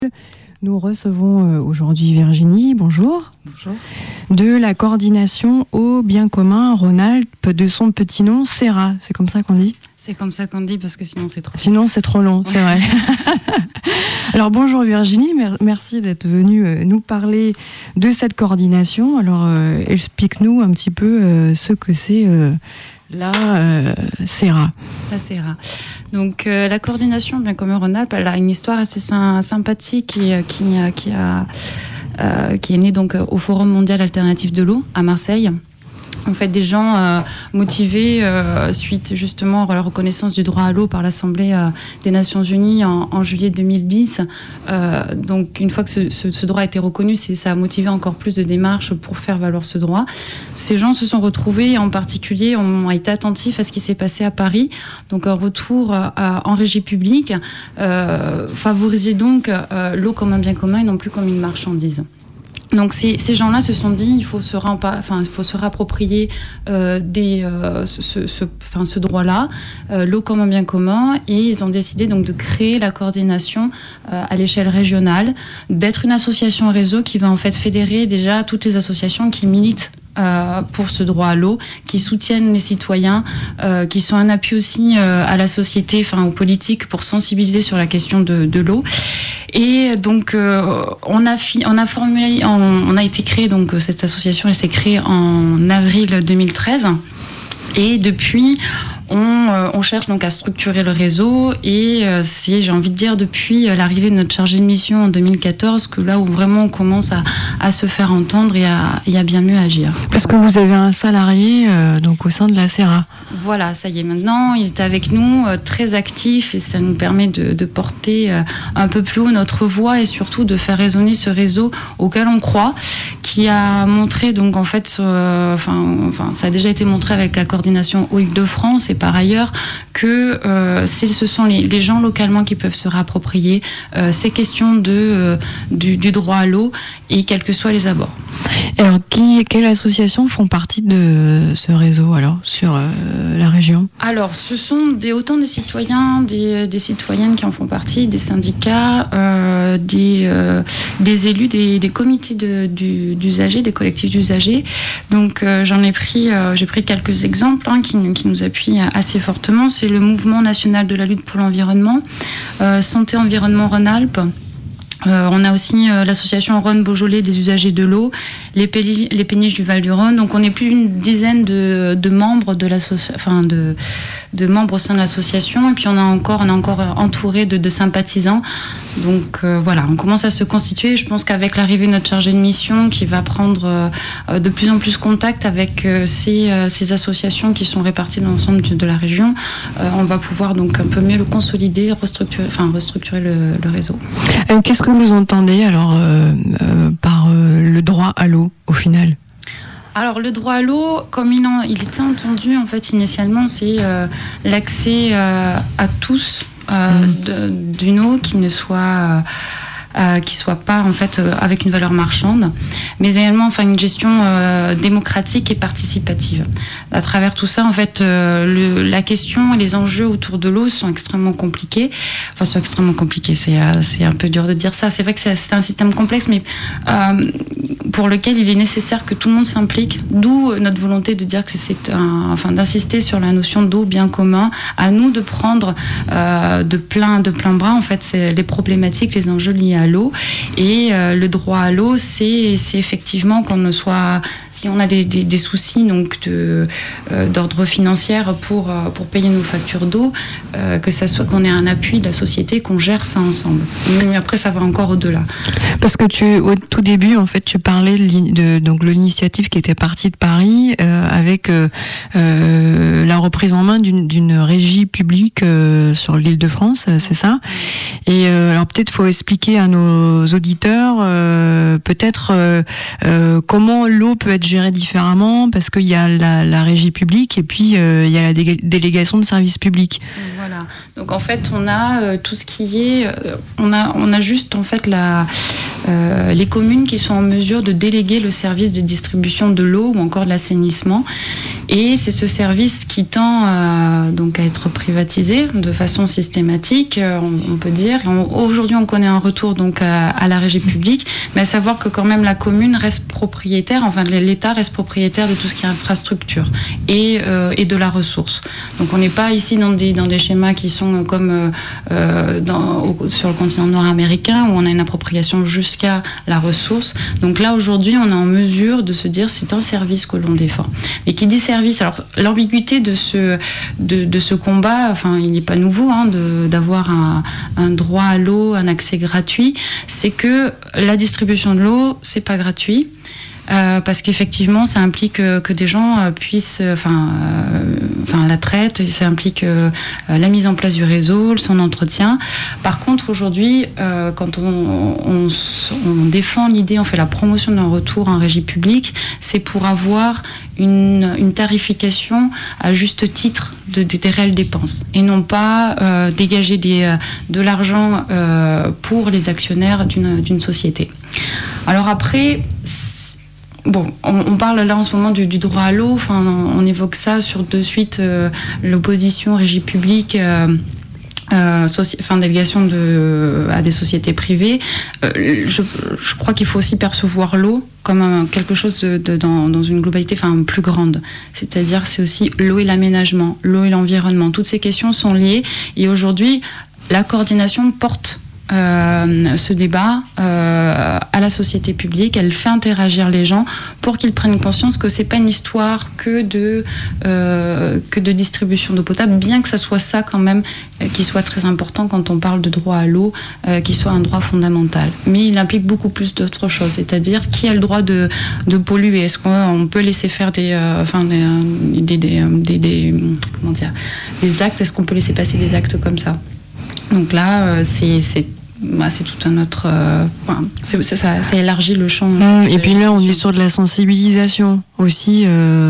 Nous recevons aujourd'hui Virginie, bonjour. Bonjour. De la coordination Eau Bien Commun Rhône-Alpes, de son petit nom, CERA. C'est comme ça qu'on dit ? C'est comme ça qu'on dit parce que sinon c'est trop long. Sinon c'est trop long, c'est vrai. Alors bonjour Virginie, merci d'être venue nous parler de cette coordination. Alors explique-nous un petit peu ce que c'est la CERA. La CERA. Donc la coordination Bien Commun Rhône-Alpes, elle a une histoire assez sympathique qui est née donc au Forum mondial alternatif de l'eau à Marseille. En fait, des gens motivés suite justement à la reconnaissance du droit à l'eau par l'Assemblée des Nations Unies en juillet 2010. Donc, une fois que ce droit a été reconnu, ça a motivé encore plus de démarches pour faire valoir ce droit. Ces gens se sont retrouvés, en particulier, ont été attentifs à ce qui s'est passé à Paris. Donc, un retour en régie publique favorisait donc l'eau comme un bien commun et non plus comme une marchandise. Donc ces gens-là se sont dit il faut se rapproprier ce droit-là, l'eau comme un bien commun, et ils ont décidé donc de créer la coordination à l'échelle régionale, d'être une association réseau qui va en fait fédérer déjà toutes les associations qui militent pour ce droit à l'eau, qui soutiennent les citoyens, qui sont un appui aussi à la société, aux politiques, pour sensibiliser sur la question de l'eau. Et donc on a été créé, donc cette association, elle s'est créée en avril 2013, et depuis on cherche donc à structurer le réseau, et c'est, j'ai envie de dire, depuis l'arrivée de notre chargé de mission en 2014, que là où vraiment on commence à se faire entendre et à bien mieux agir. Parce que vous avez un salarié donc au sein de la CERA. Voilà, ça y est, maintenant il est avec nous, très actif, et ça nous permet de porter un peu plus haut notre voix, et surtout de faire résonner ce réseau auquel on croit, qui a montré donc en fait, ça a déjà été montré avec la coordination Île-de-France, et par ailleurs que ce sont les gens localement qui peuvent se réapproprier ces questions du droit à l'eau, et quels que soient les abords. Et alors, quelles associations font partie de ce réseau alors sur la région ? Alors, ce sont autant des citoyens, des citoyennes qui en font partie, des syndicats, des élus, des comités d'usagers, des collectifs d'usagers. Donc, j'ai pris quelques exemples qui nous appuient assez fortement. C'est le Mouvement national de la lutte pour l'environnement, Santé Environnement Rhône-Alpes. On a aussi l'association Rhône-Beaujolais des usagers de l'eau, les péniches du Val-du-Rhône. Donc on est plus d'une dizaine de membres de membres au sein de l'association, et puis on est encore entouré de sympathisants. Donc voilà, on commence à se constituer. Je pense qu'avec l'arrivée de notre chargé de mission, qui va prendre de plus en plus contact avec ces associations qui sont réparties dans l'ensemble de la région, on va pouvoir donc un peu mieux le consolider, restructurer le réseau. Qu'est-ce que vous entendez alors par le droit à l'eau au final ? Alors le droit à l'eau, comme il était entendu en fait initialement, c'est l'accès à tous d'une eau qui ne soit pas en fait avec une valeur marchande, mais également une gestion démocratique et participative. À travers tout ça, en fait, la question et les enjeux autour de l'eau sont extrêmement compliqués. C'est un peu dur de dire ça. C'est vrai que c'est un système complexe, mais pour lequel il est nécessaire que tout le monde s'implique. D'où notre volonté de dire que d'insister sur la notion d'eau bien commun. À nous de prendre de plein bras en fait les problématiques, les enjeux liés à l'eau, et le droit à l'eau, c'est effectivement qu'on ne soit, si on a des soucis donc d'ordre financier pour payer nos factures d'eau, que ça soit qu'on ait un appui de la société, qu'on gère ça ensemble. Mais après ça va encore au-delà. Parce que au tout début en fait tu parlais de l'initiative qui était partie de Paris avec la reprise en main d'une régie publique sur l'Île-de-France, c'est ça ? Et alors peut-être faut expliquer à nos auditeurs peut-être comment l'eau peut être gérée différemment, parce qu'il y a la régie publique et puis il y a la délégation de services publics. Voilà. Donc en fait on a tout ce qui est, on a juste en fait les communes qui sont en mesure de déléguer le service de distribution de l'eau ou encore de l'assainissement. Et c'est ce service qui tend donc à être privatisé de façon systématique, on peut dire. Aujourd'hui, on connaît un retour donc à la régie publique, mais à savoir que quand même la commune reste propriétaire, enfin l'État reste propriétaire de tout ce qui est infrastructure et de la ressource. Donc on n'est pas ici dans des schémas qui sont comme sur le continent nord-américain où on a une appropriation jusqu'à la ressource. Donc là aujourd'hui, on est en mesure de se dire c'est un service que l'on défend. Et qui dit service, alors l'ambiguïté de ce combat, enfin il n'est pas nouveau d'avoir un droit à l'eau, un accès gratuit, c'est que la distribution de l'eau, c'est pas gratuit. Parce qu'effectivement, ça implique que des gens puissent, la traite, ça implique la mise en place du réseau, son entretien. Par contre, aujourd'hui, quand on défend l'idée, on fait la promotion d'un retour en régie publique, c'est pour avoir une tarification à juste titre des réelles dépenses et non pas dégager de l'argent pour les actionnaires d'une société. Alors après, bon, on parle là en ce moment du droit à l'eau, enfin, on évoque ça sur de suite l'opposition régie publique, délégation à des sociétés privées. Je crois qu'il faut aussi percevoir l'eau comme quelque chose dans une globalité plus grande. C'est-à-dire c'est aussi l'eau et l'aménagement, l'eau et l'environnement. Toutes ces questions sont liées et aujourd'hui, la coordination porte ce débat à la société publique. Elle fait interagir les gens pour qu'ils prennent conscience que c'est pas une histoire que de distribution d'eau potable, bien que ça soit ça quand même qui soit très important quand on parle de droit à l'eau, qui soit un droit fondamental. Mais il implique beaucoup plus d'autres choses, c'est-à-dire qui a le droit de polluer. Est-ce qu'on peut laisser faire des actes? Est-ce qu'on peut laisser passer des actes comme ça? Donc là, c'est tout un autre... ça élargit le champ. Et puis là, on est sur de la sensibilisation aussi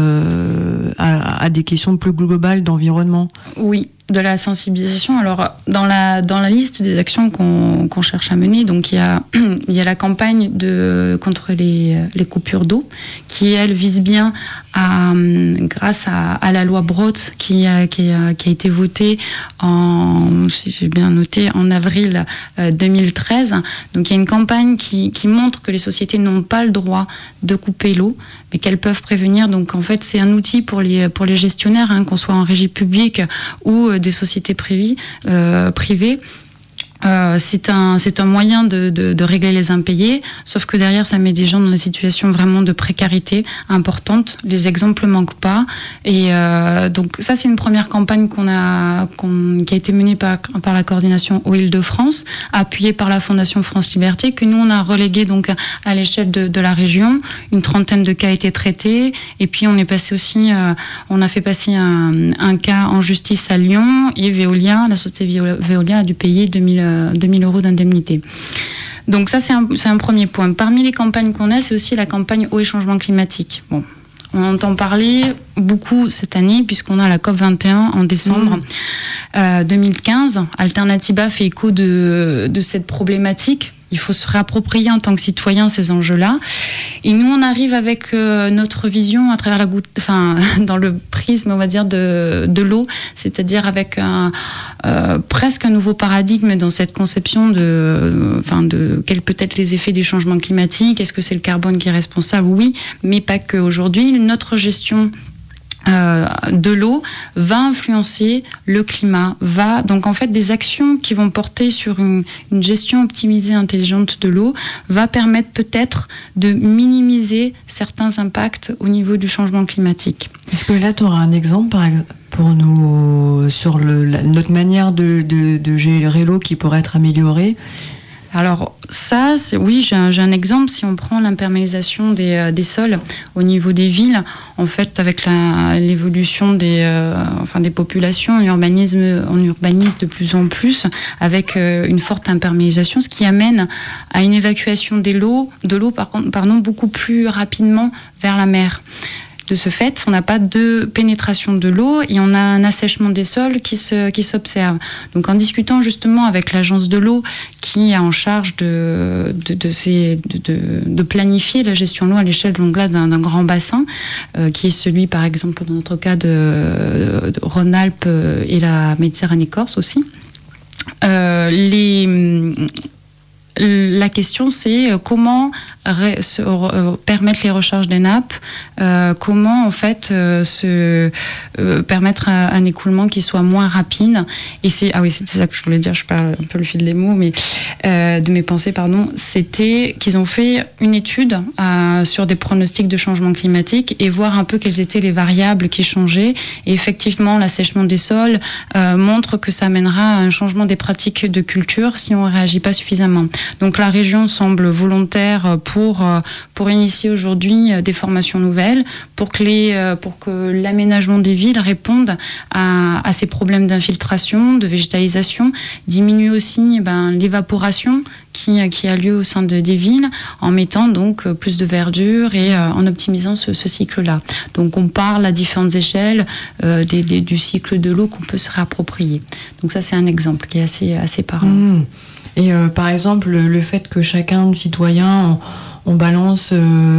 à des questions plus globales d'environnement. Oui, de la sensibilisation. Alors, dans la liste des actions qu'on cherche à mener, donc il y a la campagne contre les coupures d'eau, qui, elle, vise bien grâce à la loi Brottes qui a été votée si j'ai bien noté, en avril 2013. Donc il y a une campagne qui montre que les sociétés n'ont pas le droit de couper l'eau, mais qu'elles peuvent prévenir. Donc en fait, c'est un outil pour les gestionnaires, qu'on soit en régie publique ou des sociétés privées. C'est un moyen de régler les impayés, sauf que derrière ça met des gens dans des situations vraiment de précarité importante. Les exemples manquent pas, et donc ça c'est une première campagne qui a été menée par la coordination eau Île-de-France, appuyée par la Fondation France Liberté, que nous on a relégué donc à l'échelle de la région. Une trentaine de cas a été traités, et puis on a fait passer un cas en justice à Lyon, et Veolia, la société Veolia a dû payer 2000 € d'indemnité. Donc ça, c'est un premier point. Parmi les campagnes qu'on a, c'est aussi la campagne eau et changement climatique. Bon, on entend parler beaucoup cette année, puisqu'on a la COP21 en décembre 2015. Alternativa fait écho de cette problématique. Il faut se réapproprier en tant que citoyen ces enjeux-là. Et nous, on arrive avec notre vision à travers dans le prisme, on va dire, de l'eau, c'est-à-dire avec presque un nouveau paradigme dans cette conception de quels peut être les effets des changements climatiques. Est-ce que c'est le carbone qui est responsable? Oui, mais pas que. Aujourd'hui, notre gestion de l'eau va influencer le climat, donc en fait des actions qui vont porter sur une gestion optimisée, intelligente de l'eau va permettre peut-être de minimiser certains impacts au niveau du changement climatique. Est-ce que là tu auras un exemple par exemple pour nous sur notre manière de gérer l'eau qui pourrait être améliorée? Alors ça, oui, j'ai un exemple. Si on prend l'imperméabilisation des sols au niveau des villes, en fait, avec l'évolution des populations, on urbanise de plus en plus avec une forte imperméabilisation, ce qui amène à une évacuation de l'eau, beaucoup plus rapidement vers la mer. De ce fait, on n'a pas de pénétration de l'eau et on a un assèchement des sols qui s'observe. Donc en discutant justement avec l'agence de l'eau qui est en charge de planifier la gestion de l'eau à l'échelle d'un grand bassin, qui est celui par exemple dans notre cas de Rhône-Alpes et la Méditerranée corse aussi. La question, c'est comment permettre les recharges des nappes, comment en fait permettre un écoulement qui soit moins rapide. Et c'était ça que je voulais dire. Je parle un peu le fil des mots, mais de mes pensées, pardon. C'était qu'ils ont fait une étude sur des pronostics de changement climatique et voir un peu quelles étaient les variables qui changeaient. Et effectivement, l'assèchement des sols montre que ça amènera à un changement des pratiques de culture si on ne réagit pas suffisamment. Donc la région semble volontaire pour initier aujourd'hui des formations nouvelles, pour que l'aménagement des villes réponde à ces problèmes d'infiltration, de végétalisation, diminue aussi l'évaporation qui a lieu au sein des villes, en mettant donc plus de verdure et en optimisant ce cycle-là. Donc on parle à différentes échelles du cycle de l'eau qu'on peut se réapproprier. Donc ça c'est un exemple qui est assez parlant. Et par exemple, le fait que chacun citoyen, on balance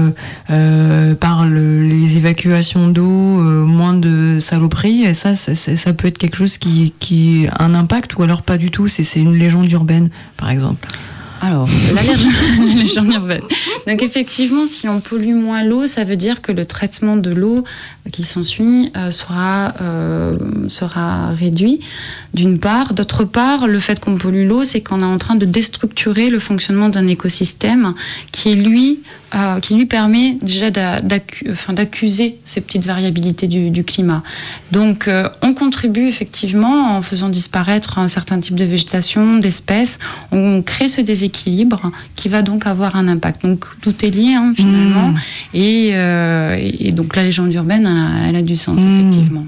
par les évacuations d'eau moins de saloperies, et ça peut être quelque chose qui a un impact, ou alors pas du tout, c'est une légende urbaine, par exemple. Alors, la légende urbaine. Donc effectivement, si on pollue moins l'eau, ça veut dire que le traitement de l'eau qui s'ensuit sera réduit, d'une part. D'autre part, le fait qu'on pollue l'eau, c'est qu'on est en train de déstructurer le fonctionnement d'un écosystème qui lui permet déjà d'accuser ces petites variabilités du climat. Donc, on contribue effectivement en faisant disparaître un certain type de végétation, d'espèces. On crée ce déséquilibre qui va donc avoir un impact. Donc, tout est lié finalement. Et donc, la légende urbaine, elle a du sens, effectivement.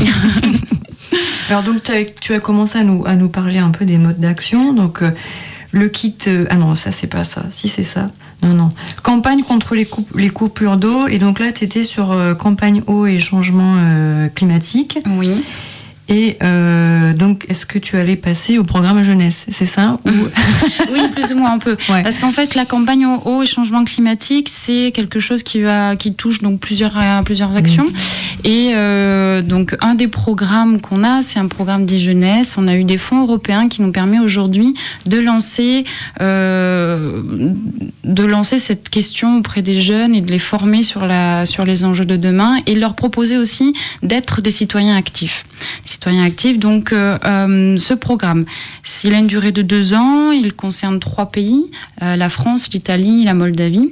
Alors, donc, tu as commencé à nous parler un peu des modes d'action. Donc, le kit... ah non, ça, c'est pas ça. Si, c'est ça. Non. Campagne contre les coupures d'eau. Et donc là, tu étais sur campagne eau et changement climatique. Oui. Et donc, est-ce que tu allais passer au programme jeunesse, c'est ça ou... Oui, plus ou moins un peu. Ouais. Parce qu'en fait, la campagne eau et changement climatique, c'est quelque chose qui touche donc plusieurs actions. Et donc, un des programmes qu'on a, c'est un programme des jeunesses. On a eu des fonds européens qui nous permet aujourd'hui de lancer cette question auprès des jeunes et de les former sur les enjeux de demain et de leur proposer aussi d'être des citoyens actifs. Donc, ce programme, il a une durée de 2 ans, il concerne 3 pays, la France, l'Italie, la Moldavie.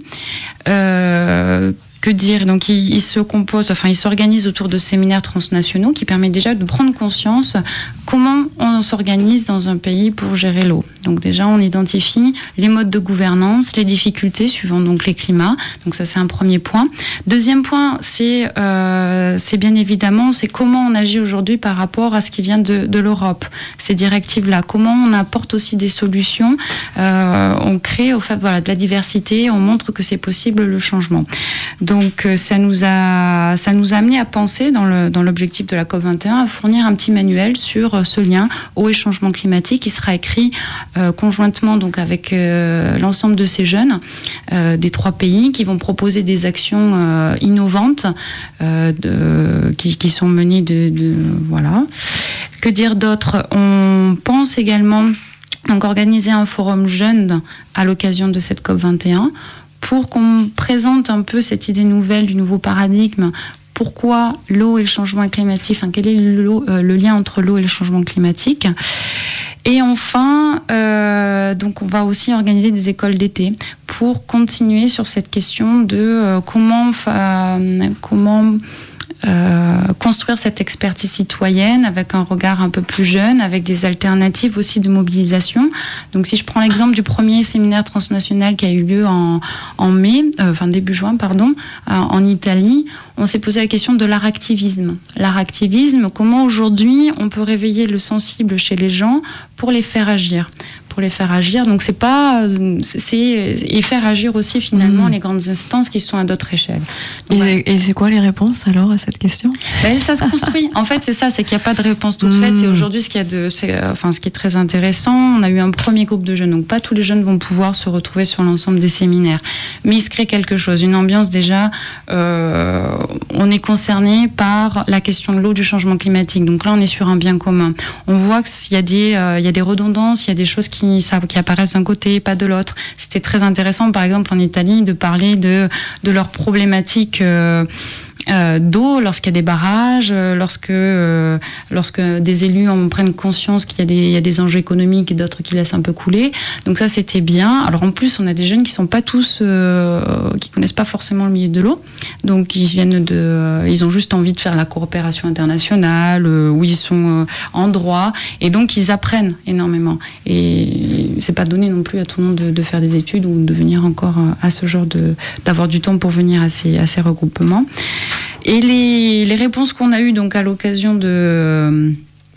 Que dire ? Donc, il s'organise autour de séminaires transnationaux qui permettent déjà de prendre conscience comment on s'organise dans un pays pour gérer l'eau. Donc, déjà, on identifie les modes de gouvernance, les difficultés suivant donc les climats. Donc, ça, c'est un premier point. Deuxième point, c'est bien évidemment, c'est comment on agit aujourd'hui par rapport à ce qui vient de l'Europe. Ces directives-là, comment on apporte aussi des solutions. On crée, au fait, de la diversité, on montre que c'est possible le changement. Donc, ça nous a amené à penser, dans l'objectif de la COP21, à fournir un petit manuel sur ce lien eau et changement climatique qui sera écrit conjointement donc, avec l'ensemble de ces jeunes des 3 pays qui vont proposer des actions innovantes qui sont menées voilà. Que dire d'autre ? On pense également donc, organiser un forum jeune à l'occasion de cette COP21 pour qu'on présente un peu cette idée nouvelle du nouveau paradigme. Pourquoi l'eau et le changement climatique ? Quel est le lien entre l'eau et le changement climatique ? Et enfin, donc on va aussi organiser des écoles d'été pour continuer sur cette question de comment construire cette expertise citoyenne avec un regard un peu plus jeune, avec des alternatives aussi de mobilisation. Donc si je prends l'exemple du premier séminaire transnational qui a eu lieu en début juin, en Italie, on s'est posé la question de l'art activisme. L'art activisme, comment aujourd'hui on peut réveiller le sensible chez les gens pour les faire agir, pour les faire agir. Donc et faire agir aussi finalement les grandes instances qui sont à d'autres échelles. Donc, et c'est quoi les réponses alors à cette question? Ça se construit. En fait, c'est ça, c'est qu'il n'y a pas de réponse toute faite. Et aujourd'hui, ce qui est très intéressant, on a eu un premier groupe de jeunes. Donc pas tous les jeunes vont pouvoir se retrouver sur l'ensemble des séminaires, mais il se crée quelque chose, une ambiance déjà. On est concerné par la question de l'eau, du changement climatique. Donc là, on est sur un bien commun. On voit qu'il y a des redondances, il y a des choses qui apparaissent d'un côté, pas de l'autre. C'était très intéressant, par exemple, en Italie, de parler de leurs problématiques d'eau lorsqu'il y a des barrages, lorsque des élus en prennent conscience qu'il y a des enjeux économiques et d'autres qui laissent un peu couler. Donc ça, c'était bien. Alors en plus, on a des jeunes qui sont pas tous, qui connaissent pas forcément le milieu de l'eau. Donc ils ont juste envie de faire la coopération internationale, où ils sont en droit, et donc ils apprennent énormément. Et c'est pas donné non plus à tout le monde de faire des études ou de venir encore à ce genre d'avoir du temps pour venir à ces regroupements. Et les réponses qu'on a eues donc à l'occasion de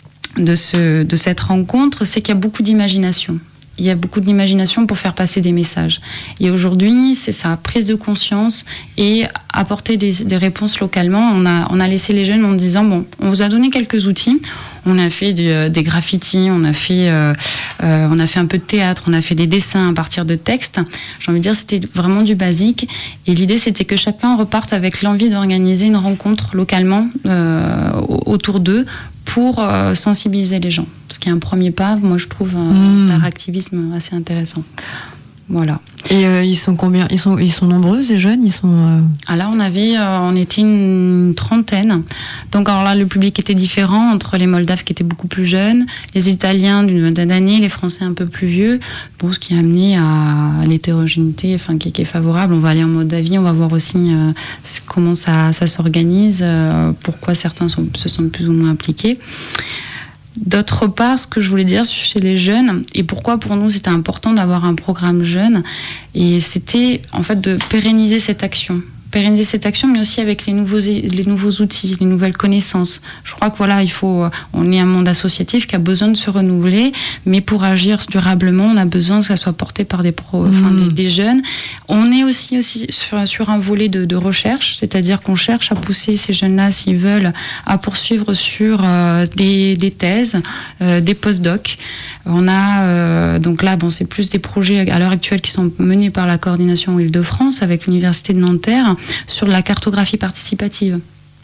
cette rencontre, c'est qu'il y a beaucoup d'imagination. Il y a beaucoup d'imagination pour faire passer des messages. Et aujourd'hui, c'est sa prise de conscience et apporter des réponses localement. On a laissé les jeunes en disant, on vous a donné quelques outils. On a fait des graffitis, on a fait un peu de théâtre, on a fait des dessins à partir de textes. J'ai envie de dire, c'était vraiment du basique. Et l'idée, c'était que chacun reparte avec l'envie d'organiser une rencontre localement autour d'eux pour sensibiliser les gens. Ce qui est un premier pas, moi je trouve d'un activisme assez intéressant. Voilà. Et ils sont combien ? Ils sont nombreux, ces jeunes ? Ah là, on était une trentaine. Donc alors là, le public était différent entre les Moldaves qui étaient beaucoup plus jeunes, les Italiens d'une vingtaine d'années, les Français un peu plus vieux. Bon, ce qui a amené à l'hétérogénéité, qui est favorable. On va aller en Moldavie, on va voir aussi comment ça s'organise, pourquoi certains se sentent plus ou moins impliqués. D'autre part, ce que je voulais dire chez les jeunes, et pourquoi pour nous c'était important d'avoir un programme jeune, et c'était en fait de pérenniser cette action, mais aussi avec les nouveaux outils, les nouvelles connaissances. Je crois que on est un monde associatif qui a besoin de se renouveler, mais pour agir durablement, on a besoin que ça soit porté par des jeunes. On est aussi sur un volet de recherche, c'est-à-dire qu'on cherche à pousser ces jeunes-là, s'ils veulent, à poursuivre sur des thèses, des post-docs. On a donc là, c'est plus des projets à l'heure actuelle qui sont menés par la coordination Île-de-France avec l'Université de Nanterre sur la cartographie participative.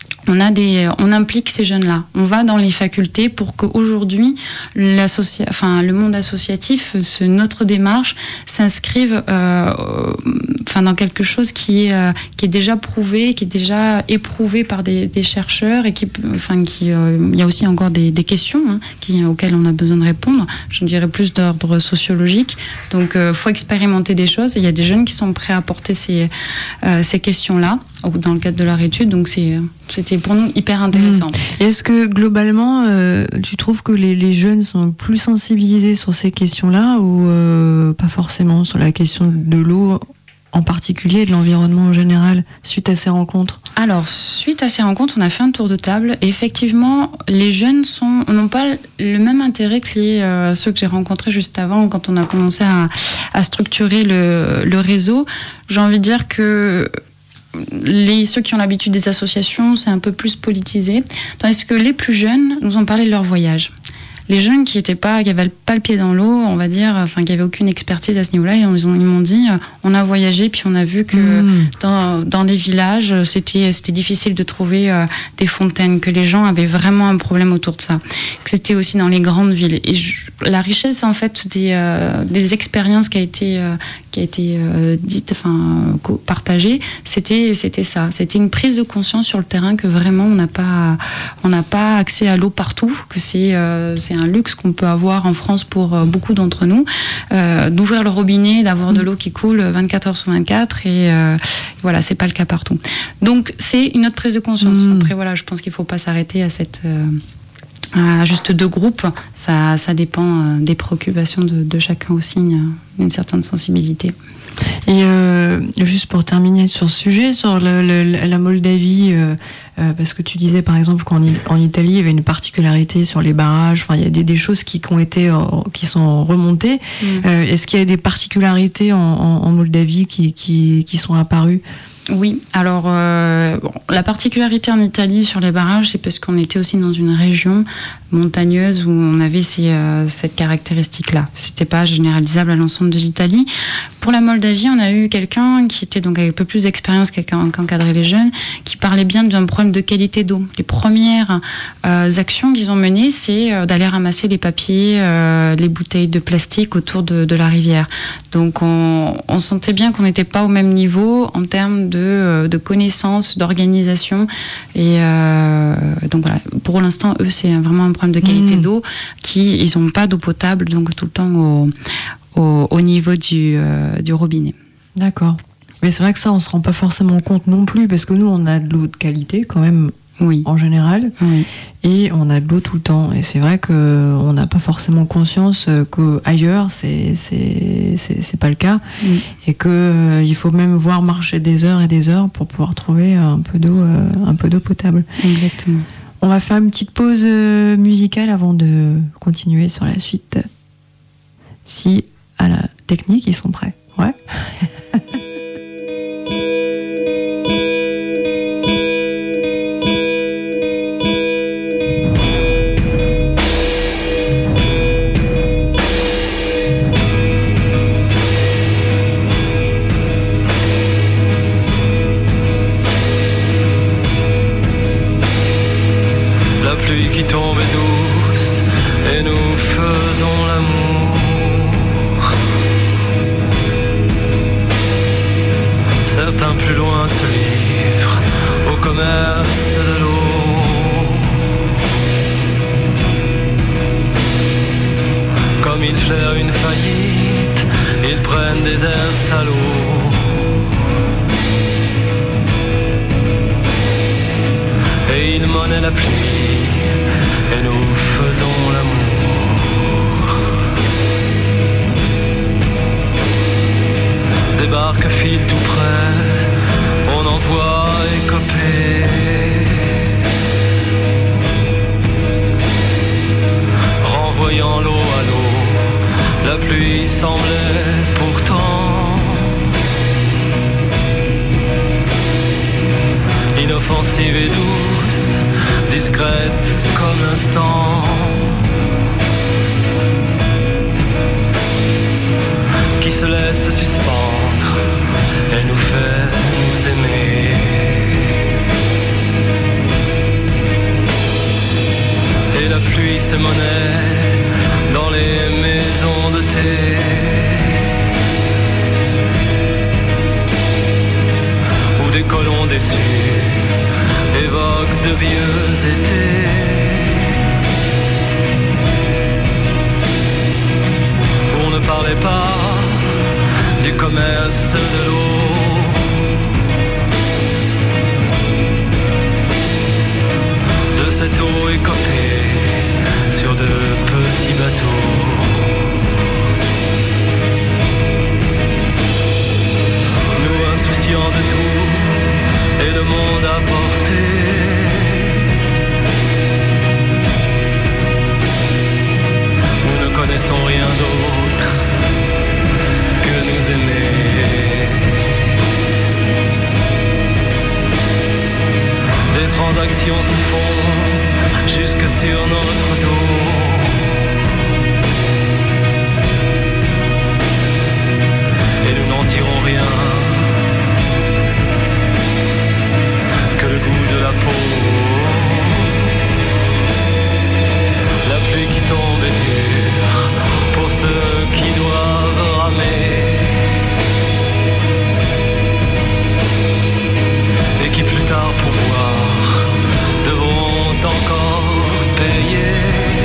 On implique ces jeunes-là. On va dans les facultés pour qu'aujourd'hui, le monde associatif, notre démarche, s'inscrive dans quelque chose qui est déjà prouvé, qui est déjà éprouvé par des chercheurs et il y a aussi encore des questions auxquelles on a besoin de répondre. Je dirais plus d'ordre sociologique. Donc, faut expérimenter des choses. Et il y a des jeunes qui sont prêts à apporter ces questions-là dans le cadre de leur étude. Donc, c'était pour nous hyper intéressant. Est-ce que globalement, tu trouves que les jeunes sont plus sensibilisés sur ces questions-là ou pas forcément sur la question de l'eau en particulier et de l'environnement en général suite à ces rencontres ? Alors, suite à ces rencontres, on a fait un tour de table et effectivement, les jeunes n'ont pas le même intérêt que ceux que j'ai rencontrés juste avant quand on a commencé à structurer le réseau. J'ai envie de dire que ceux qui ont l'habitude des associations, c'est un peu plus politisé, tandis que les plus jeunes nous ont parlé de leur voyage. Les jeunes qui n'avaient pas le pied dans l'eau, on va dire, qui n'avaient aucune expertise à ce niveau-là, ils m'ont dit, on a voyagé, puis on a vu que dans les villages, c'était difficile de trouver des fontaines, que les gens avaient vraiment un problème autour de ça, que c'était aussi dans les grandes villes. Et la richesse, en fait, des expériences qui a été dite, partagée, c'était ça. C'était une prise de conscience sur le terrain que vraiment on n'a pas accès à l'eau partout, que c'est un luxe qu'on peut avoir en France pour beaucoup d'entre nous, d'ouvrir le robinet, d'avoir de l'eau qui coule 24 heures sur 24 et voilà, c'est pas le cas partout. Donc c'est une autre prise de conscience. Après voilà, je pense qu'il faut pas s'arrêter à juste 2 groupes, ça dépend des préoccupations de chacun aussi, une certaine sensibilité. Et juste pour terminer sur ce sujet, sur la Moldavie, parce que tu disais par exemple qu'en Italie il y avait une particularité sur les barrages, enfin il y a des choses qui sont remontées. Est-ce qu'il y a des particularités en Moldavie qui sont apparues? Oui, alors la particularité en Italie sur les barrages, c'est parce qu'on était aussi dans une région montagneuse où on avait cette caractéristique-là. C'était pas généralisable à l'ensemble de l'Italie. Pour la Moldavie, on a eu quelqu'un qui était donc avec un peu plus d'expérience qui encadrait les jeunes, qui parlait bien d'un problème de qualité d'eau. Les premières actions qu'ils ont menées, c'est d'aller ramasser les papiers, les bouteilles de plastique autour de la rivière. Donc on sentait bien qu'on n'était pas au même niveau en termes de connaissances, d'organisation. Et donc voilà, pour l'instant, eux, c'est vraiment un problème de qualité d'eau, ils n'ont pas d'eau potable, donc tout le temps au niveau du robinet. D'accord. Mais c'est vrai que ça, on ne se rend pas forcément compte non plus, parce que nous, on a de l'eau de qualité quand même, en général, et on a de l'eau tout le temps. Et c'est vrai qu'on n'a pas forcément conscience qu'ailleurs, c'est pas le cas, et qu'il faut même voir marcher des heures et des heures pour pouvoir trouver un peu d'eau potable. Exactement. On va faire une petite pause musicale avant de continuer sur la suite. Si à la technique, ils sont prêts. Ouais. Qui tombe est douce et nous faisons l'amour. Certains plus loin se livrent au commerce de l'eau. Comme ils flairent une faillite, ils prennent des airs salauds. Et ils monnaient la pluie et nous faisons l'amour. Des barques filent tout près, on envoie écoper. Renvoyant l'eau à l'eau, la pluie semblait pourtant inoffensive et douce, discrète comme l'instant, qui se laisse suspendre et nous fait nous aimer. Et la pluie se monnaie dans les maisons de thé, où des colons déçus évoque de vieux étés. On ne parlait pas du commerce de l'eau, de cette eau écopée sur de petits bateaux. Nous insouciants de tout et le monde à portée, nous ne connaissons rien d'autre que nous aimer. Des transactions se font jusque sur notre dos, et nous n'en tirons rien que le goût de la peau. La pluie qui tombe est dure pour ceux qui doivent ramer, et qui plus tard pour boire devront encore payer.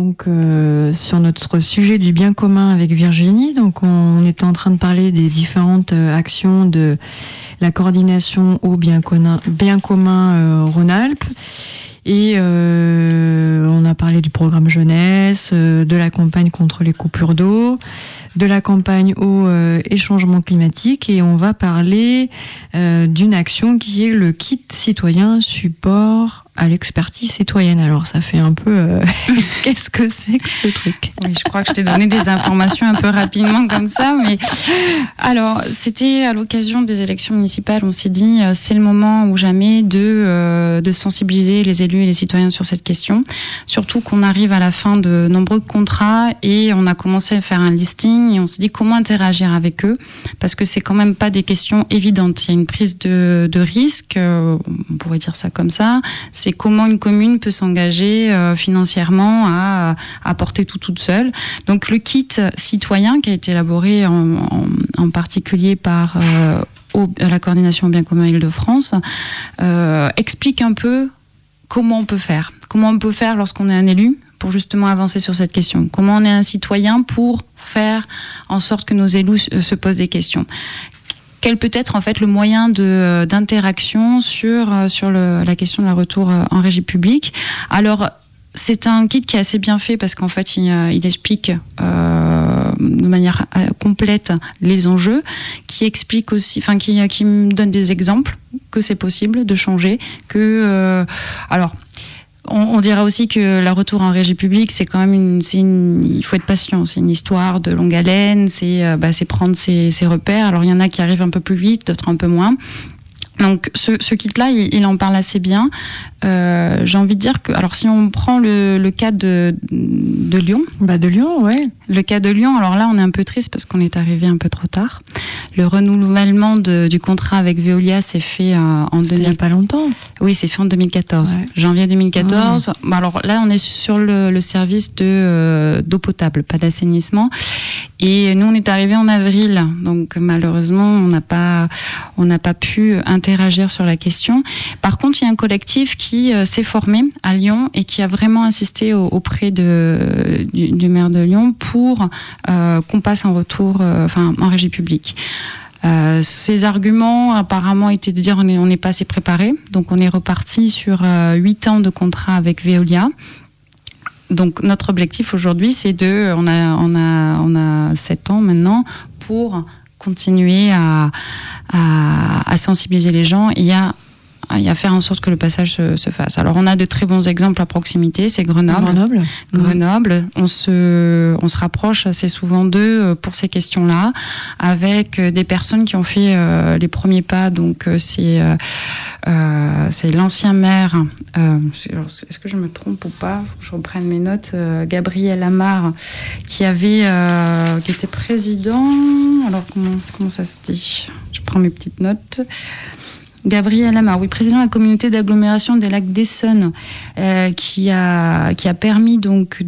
donc sur notre sujet du bien commun avec Virginie. Donc on était en train de parler des différentes actions de la coordination au bien commun Rhône-Alpes. Et on a parlé du programme jeunesse, de la campagne contre les coupures d'eau, de la campagne eau et changement climatique. Et on va parler d'une action qui est le kit citoyen support à l'expertise citoyenne. Alors ça fait un peu qu'est-ce que c'est que ce truc? Oui, je crois que je t'ai donné des informations un peu rapidement comme ça, mais alors c'était à l'occasion des élections municipales, on s'est dit c'est le moment ou jamais de sensibiliser les élus et les citoyens sur cette question, surtout qu'on arrive à la fin de nombreux contrats et on a commencé à faire un listing et on s'est dit comment interagir avec eux, parce que c'est quand même pas des questions évidentes. Il y a une prise de risque, on pourrait dire ça comme ça. C'est comment une commune peut s'engager financièrement à apporter tout toute seule. Donc le kit citoyen qui a été élaboré en particulier par la coordination bien commun Île-de-France explique un peu comment on peut faire. Comment on peut faire lorsqu'on est un élu pour justement avancer sur cette question. Comment on est un citoyen pour faire en sorte que nos élus se posent des questions. Quel peut être en fait le moyen d'interaction sur la question de la retour en régie publique. Alors c'est un kit qui est assez bien fait parce qu'en fait il explique de manière complète les enjeux, qui explique aussi, enfin qui me donne des exemples que c'est possible de changer, on dira aussi que la retour en régie publique, c'est quand même il faut être patient. C'est une histoire de longue haleine. C'est prendre ses repères. Alors il y en a qui arrivent un peu plus vite, d'autres un peu moins. Donc ce kit-là, il en parle assez bien. J'ai envie de dire que, alors si on prend le cas de Lyon, de Lyon, ouais. Le cas de Lyon, alors là on est un peu triste parce qu'on est arrivé un peu trop tard. Le renouvellement du contrat avec Veolia s'est fait il y a pas longtemps. Oui, c'est fait en 2014, ouais. Janvier 2014. Ouais. Alors là on est sur le service d'eau potable, pas d'assainissement. Et nous on est arrivé en avril, donc malheureusement on n'a pas pu interagir sur la question. Par contre, il y a un collectif qui s'est formé à Lyon et qui a vraiment insisté auprès du maire de Lyon pour qu'on passe en retour, en régie publique. Ces arguments apparemment étaient de dire on n'est pas assez préparé, donc on est reparti sur 8 ans de contrat avec Veolia. Donc notre objectif aujourd'hui, c'est on a 7 ans maintenant pour continuer à sensibiliser les gens et à faire en sorte que le passage se fasse. Alors on a de très bons exemples à proximité, c'est Grenoble. On se rapproche assez souvent d'eux pour ces questions-là, avec des personnes qui ont fait les premiers pas. Donc c'est l'ancien maire, est-ce que je me trompe ou pas? Faut que je reprenne mes notes. Gabriel Amar, qui était président. Alors comment ça se dit? Je prends mes petites notes. Gabriel Amar, oui, président de la communauté d'agglomération des lacs d'Essonne, qui a permis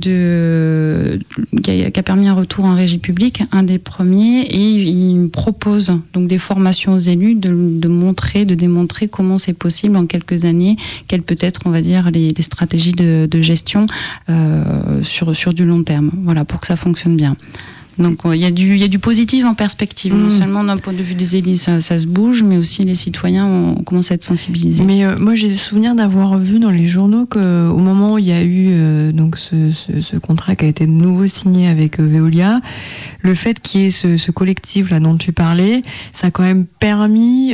un retour en régie publique, un des premiers, et il propose donc des formations aux élus, de démontrer comment c'est possible en quelques années, quelles peut être, on va dire, les stratégies de gestion sur du long terme, voilà, pour que ça fonctionne bien. Donc il y a du positif en perspective. Non seulement d'un point de vue des élus, ça se bouge, mais aussi les citoyens ont commencé à être sensibilisés. Mais moi j'ai souvenir d'avoir vu dans les journaux qu'au moment où il y a eu ce contrat qui a été de nouveau signé avec Veolia, le fait qu'il y ait ce collectif là dont tu parlais, ça a quand même permis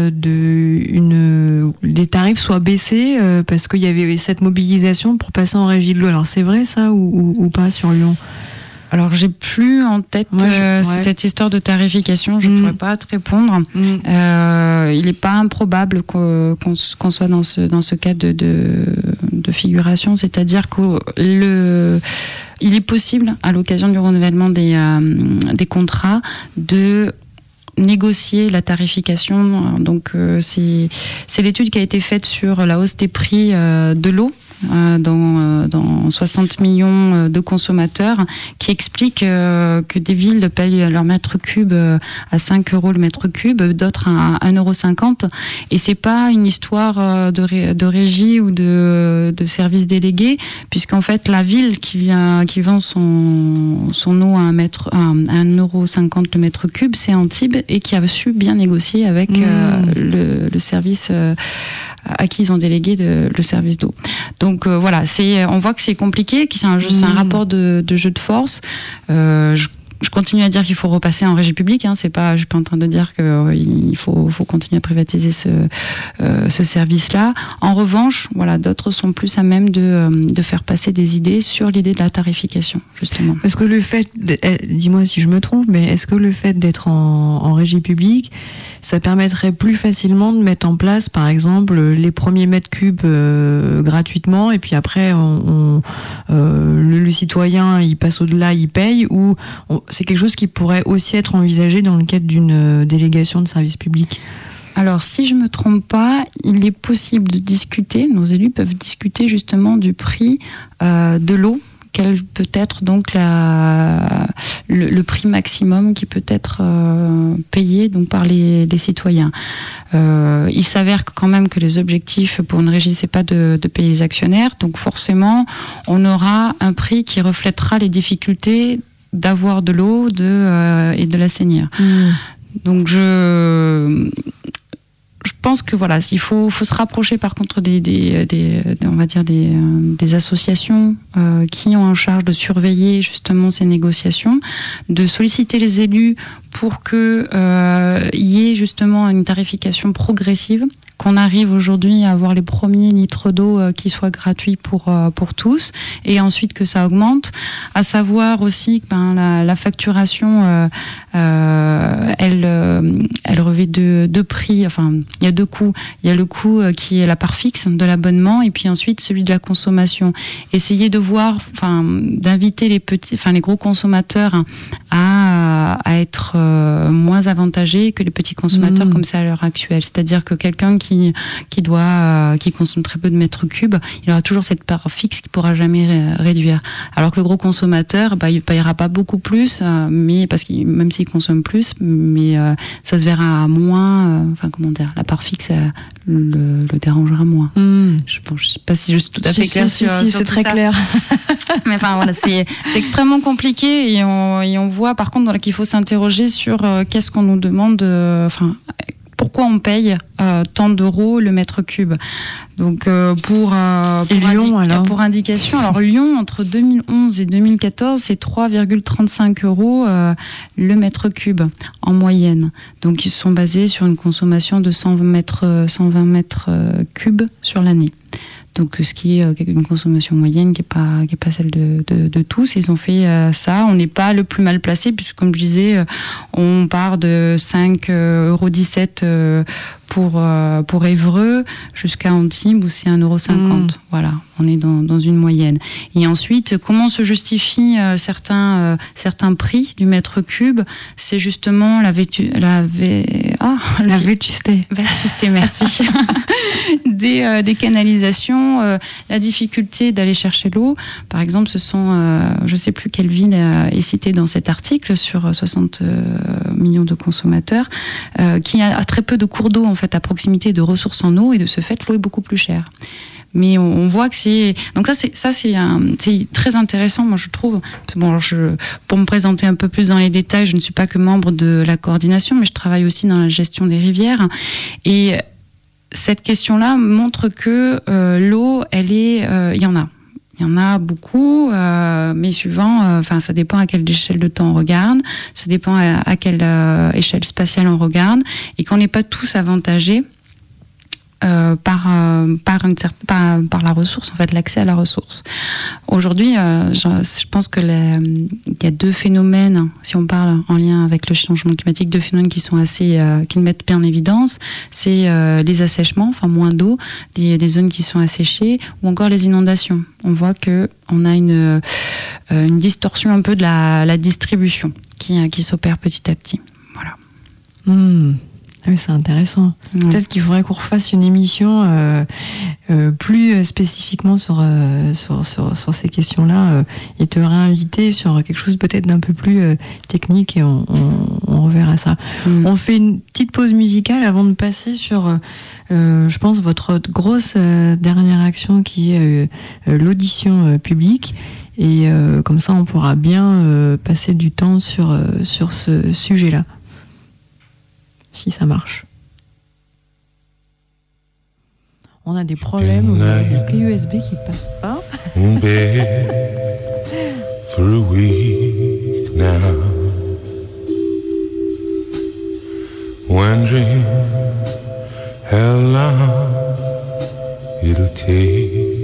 les tarifs soient baissés parce qu'il y avait cette mobilisation pour passer en régie de l'eau. Alors c'est vrai ça ou pas sur Lyon? Alors, j'ai plus en tête cette histoire de tarification, je ne pourrais pas te répondre. Il n'est pas improbable qu'on soit dans ce cas de figuration, c'est-à-dire qu'il est possible, à l'occasion du renouvellement des contrats, de négocier la tarification. Donc, c'est l'étude qui a été faite sur la hausse des prix de l'eau dans 60 millions de consommateurs, qui explique que des villes payent leur mètre cube à 5 € le mètre cube, d'autres à 1,50 €. Et c'est pas une histoire de régie ou de service délégué, puisqu'en fait la ville qui vend son eau à 1,50 € le mètre cube, c'est Antibes, et qui a su bien négocier avec le service à qui ils ont délégué le service d'eau. Donc voilà, on voit que c'est compliqué, que c'est un rapport de jeu de force. Je continue à dire qu'il faut repasser en régie publique. Je suis pas en train de dire qu'il faut continuer à privatiser ce service-là. En revanche, voilà, d'autres sont plus à même de faire passer des idées sur l'idée de la tarification, justement. Parce que le fait, dis-moi si je me trompe, mais est-ce que le fait d'être en régie publique, ça permettrait plus facilement de mettre en place, par exemple, les premiers mètres cubes gratuitement, et puis après, le citoyen, il passe au-delà, il paye, ou c'est quelque chose qui pourrait aussi être envisagé dans le cadre d'une délégation de service public? Alors, si je ne me trompe pas, il est possible de discuter, nos élus peuvent discuter justement du prix de l'eau. Quel peut être donc le prix maximum qui peut être payé donc par les citoyens. Il s'avère quand même que les objectifs pour une régie, c'est pas de payer les actionnaires, donc forcément on aura un prix qui reflètera les difficultés d'avoir de l'eau et de l'assainir. Donc je pense que voilà, il faut se rapprocher par contre on va dire des associations qui ont en charge de surveiller justement ces négociations, de solliciter les élus pour que y ait justement une tarification progressive, qu'on arrive aujourd'hui à avoir les premiers litres d'eau qui soient gratuits pour tous, et ensuite que ça augmente. À savoir aussi que la facturation elle revêt deux prix, enfin il y a deux coûts. Il y a le coût qui est la part fixe de l'abonnement, et puis ensuite celui de la consommation. Essayer de voir, d'inviter les gros consommateurs à être moins avantagés que les petits consommateurs comme ça à l'heure actuelle. C'est-à-dire que quelqu'un qui consomme très peu de mètres cubes, il aura toujours cette part fixe qu'il pourra jamais réduire. Alors que le gros consommateur, il payera pas beaucoup plus, mais parce qu'il, même s'il consomme plus, mais ça se verra moins. La part fixe le dérangera moins. Je sais pas si je suis tout à fait claire sur c'est très clair. Mais voilà, c'est extrêmement compliqué, et on voit par contre qu'il faut s'interroger sur qu'est-ce qu'on nous demande. Pourquoi on paye tant d'euros le mètre cube? Donc pour indication, alors Lyon entre 2011 et 2014, c'est 3,35 € le mètre cube en moyenne. Donc ils sont basés sur une consommation de 120 mètres cubes sur l'année. Donc ce qui est une consommation moyenne qui est pas celle de tous. Ils ont fait ça. On n'est pas le plus mal placé, puisque comme je disais, on part de 5,17 € pour Évreux jusqu'à Antibes où c'est 1,50 €. Voilà, on est dans une moyenne. Et ensuite, comment se justifient certains prix du mètre cube? C'est justement la vétusté, merci, des canalisations, la difficulté d'aller chercher l'eau. Par exemple, ce sont, je sais plus quelle ville est citée dans cet article sur 60 millions de consommateurs, qui a très peu de cours d'eau en fait à proximité de ressources en eau, et de ce fait l'eau est beaucoup plus chère. Mais on voit que c'est très intéressant, moi je trouve. Pour me présenter un peu plus dans les détails, je ne suis pas que membre de la coordination, mais je travaille aussi dans la gestion des rivières, et cette question-là montre que l'eau, il y en a. Il y en a beaucoup, mais suivant, ça dépend à quelle échelle de temps on regarde, ça dépend à quelle échelle spatiale on regarde, et qu'on n'est pas tous avantagés par la ressource, en fait, l'accès à la ressource. Aujourd'hui, je pense que il y a deux phénomènes, si on parle en lien avec le changement climatique, deux phénomènes qui sont qui le mettent bien en évidence. C'est les assèchements, moins d'eau, des zones qui sont asséchées, ou encore les inondations. On voit que on a une distorsion un peu de la distribution qui s'opère petit à petit. Voilà. Ah oui, c'est intéressant. Peut-être qu'il faudrait qu'on refasse une émission plus spécifiquement sur ces questions-là et te réinviter sur quelque chose peut-être d'un peu plus technique et on reverra ça. On fait une petite pause musicale avant de passer sur, je pense, votre grosse dernière action qui est l'audition publique. Et comme ça, on pourra bien passer du temps sur ce sujet-là. Si ça marche. On a des problèmes où il y a des clés USB qui ne passent pas. For a week now, wondering how long it'll take.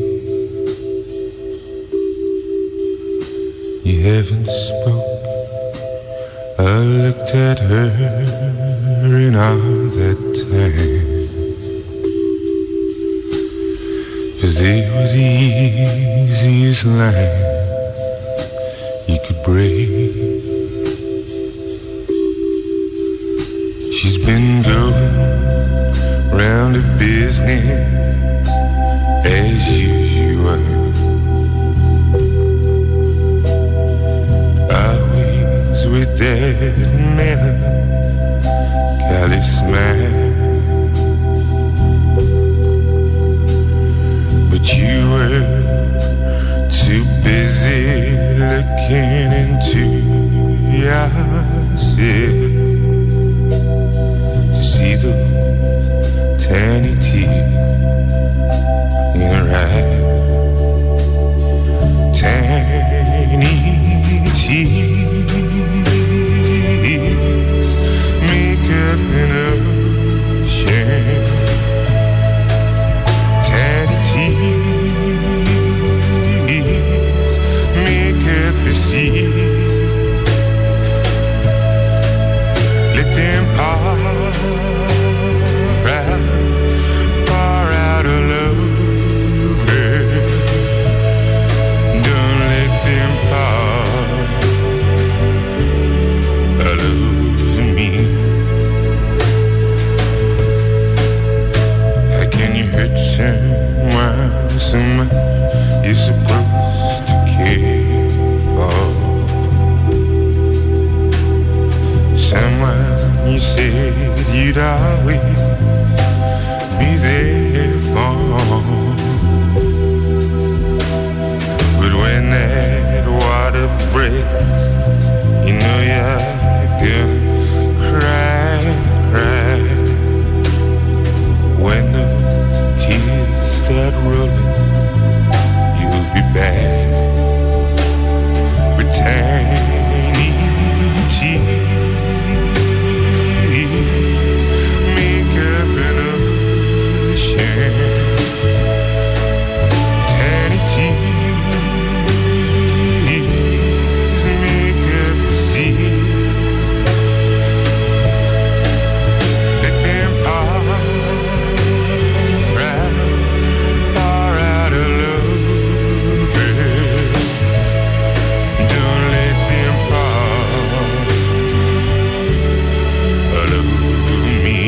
You haven't spoke. I looked at her in all that time, 'cause it was the easiest line you could break. She's been going round the business as usual, always with that melancholy smile. But you were too busy looking into yourself to see those tiny tears in her eyes. Tiny tears make up an ocean. Tiny tears make up a sea. Let them pour out all over. Don't let them pour all over me. How can you hurt someone so much you're supposed to care for? Someone you said you'd always be there for. But when that water breaks, you know you're gonna cry, cry. When those tears start rolling, you'll be back with tiny tears. Make up an ocean. Tiny tears make up a sea. Let them pour out all over. Don't let them pour all over me.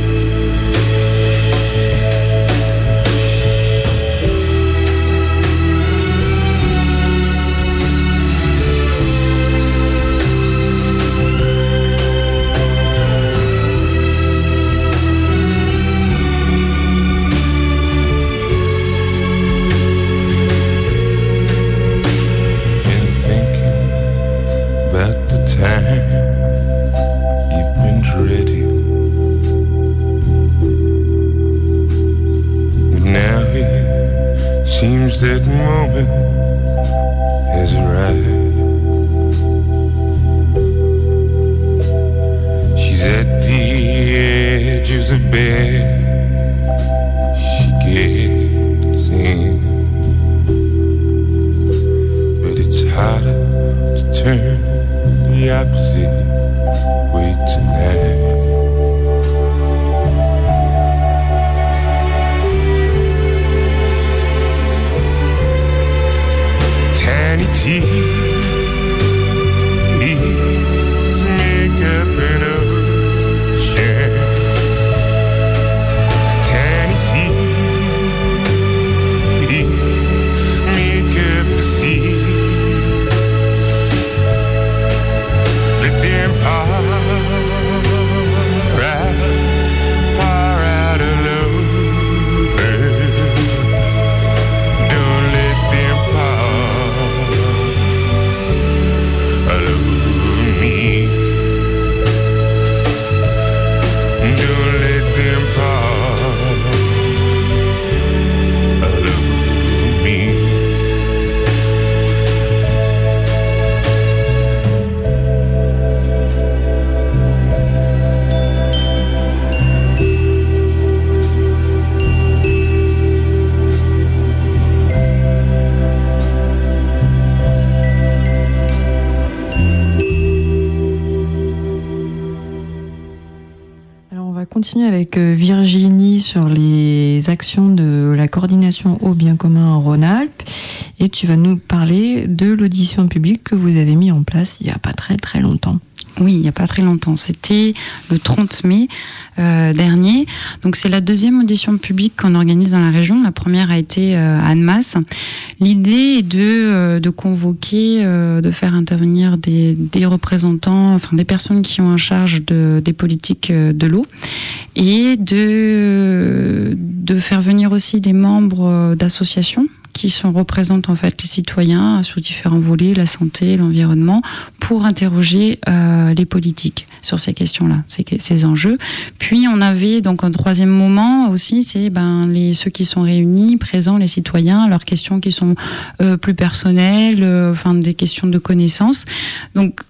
Been thinking about the time you've been dreading. Now it seems that moment has arrived. She's at the edge of the bed. She gets in, but it's harder to turn the opposite way tonight. Tiny tears make up an ocean. continuer avec Virginie sur les actions de la coordination au bien commun en Rhône-Alpes. Et tu vas nous parler de l'audition publique que vous avez mis en place il n'y a pas très très longtemps. Oui, il n'y a pas très longtemps. C'était le 30 mai dernier. Donc, c'est la deuxième audition publique qu'on organise dans la région. La première a été à Annemasse. L'idée est de convoquer, de faire intervenir des représentants, enfin des personnes qui ont en charge des politiques de l'eau et de faire venir aussi des membres d'associations qui représentent en fait les citoyens sous différents volets, la santé, l'environnement, pour interroger les politiques sur ces questions-là, ces enjeux. Puis on avait donc un troisième moment aussi, c'est ceux qui sont réunis, présents, les citoyens, leurs questions qui sont plus personnelles, des questions de connaissances. Donc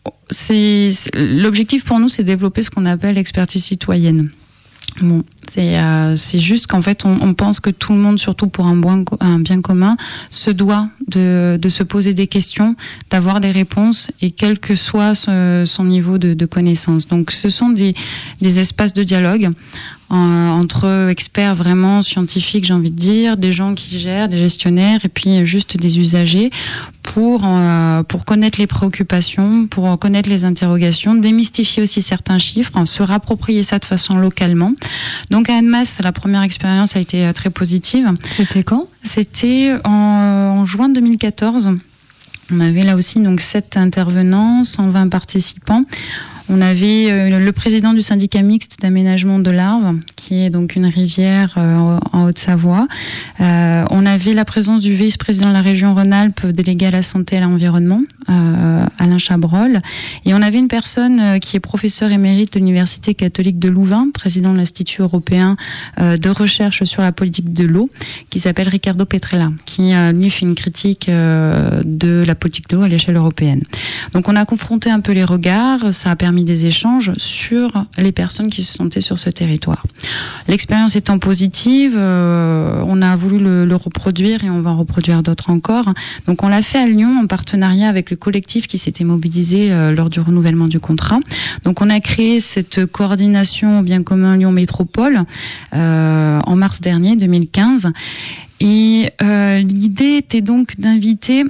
l'objectif pour nous, c'est de développer ce qu'on appelle l'expertise citoyenne. Bon, c'est juste qu'en fait, on pense que tout le monde, surtout pour un bien commun, se doit de se poser des questions, d'avoir des réponses, et quel que soit son niveau de connaissance. Donc, ce sont des espaces de dialogue entre experts vraiment scientifiques, j'ai envie de dire, des gens qui gèrent, des gestionnaires, et puis juste des usagers, pour connaître les préoccupations, pour connaître les interrogations, démystifier aussi certains chiffres, se rapproprier ça de façon localement. Donc à Annemasse, la première expérience a été très positive. C'était quand ? C'était en juin 2014. On avait là aussi donc 7 intervenants, 120 participants. On avait le président du syndicat mixte d'aménagement de l'Arve, qui est donc une rivière en Haute-Savoie. On avait la présence du vice-président de la région Rhône-Alpes, délégué à la santé et à l'environnement, Alain Chabrol. Et on avait une personne qui est professeur émérite de l'Université catholique de Louvain, président de l'Institut européen de recherche sur la politique de l'eau, qui s'appelle Riccardo Petrella, qui lui fait une critique de la politique de l'eau à l'échelle européenne. Donc on a confronté un peu les regards, ça a permis des échanges sur les personnes qui se sentaient sur ce territoire. L'expérience étant positive, on a voulu le reproduire et on va en reproduire d'autres encore. Donc on l'a fait à Lyon en partenariat avec le collectif qui s'était mobilisé lors du renouvellement du contrat. Donc on a créé cette coordination bien commun Lyon Métropole en mars dernier, 2015. Et l'idée était donc d'inviter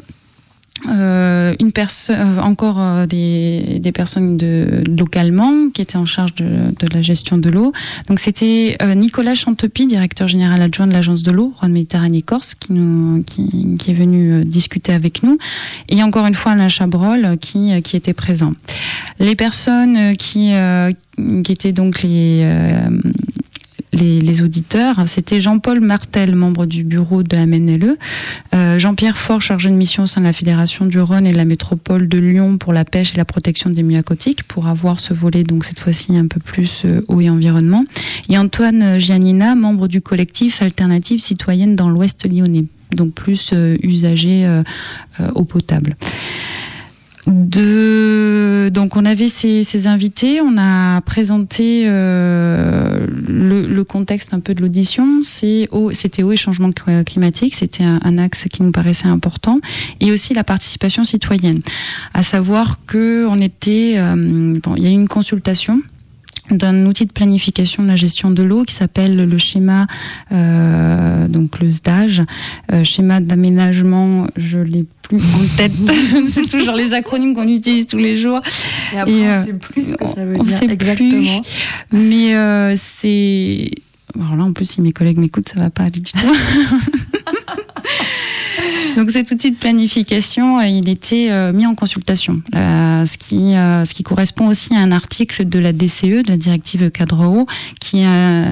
une personne, encore des personnes localement qui étaient en charge de la gestion de l'eau. Donc c'était Nicolas Chantepie, directeur général adjoint de l'agence de l'eau Rhône-Méditerranée-Corse, qui est venu discuter avec nous, et encore une fois Alain Chabrol qui était présent. Les personnes qui étaient donc les auditeurs, c'était Jean-Paul Martel, membre du bureau de la MNLE, Jean-Pierre Faure, chargé de mission au sein de la Fédération du Rhône et de la métropole de Lyon pour la pêche et la protection des milieux aquatiques, pour avoir ce volet, donc cette fois-ci un peu plus eau et environnement, et Antoine Giannina, membre du collectif Alternative Citoyenne dans l'Ouest lyonnais, donc plus usager eau potable. Donc on avait ces invités, on a présenté le contexte un peu de l'audition. C'était eau et changement climatique, c'était un axe qui nous paraissait important, et aussi la participation citoyenne. À savoir que il y a eu une consultation d'un outil de planification de la gestion de l'eau qui s'appelle le schéma, donc le SDAGE, schéma d'aménagement, je l'ai plus en tête, c'est toujours les acronymes qu'on utilise tous les jours. Et après, on ne sait plus ce que ça veut dire exactement. Plus, mais c'est... Alors là, en plus, si mes collègues m'écoutent, ça ne va pas aller du tout. Donc cet outil de planification, il était mis en consultation, ce qui correspond aussi à un article de la DCE, de la directive cadre eau, qui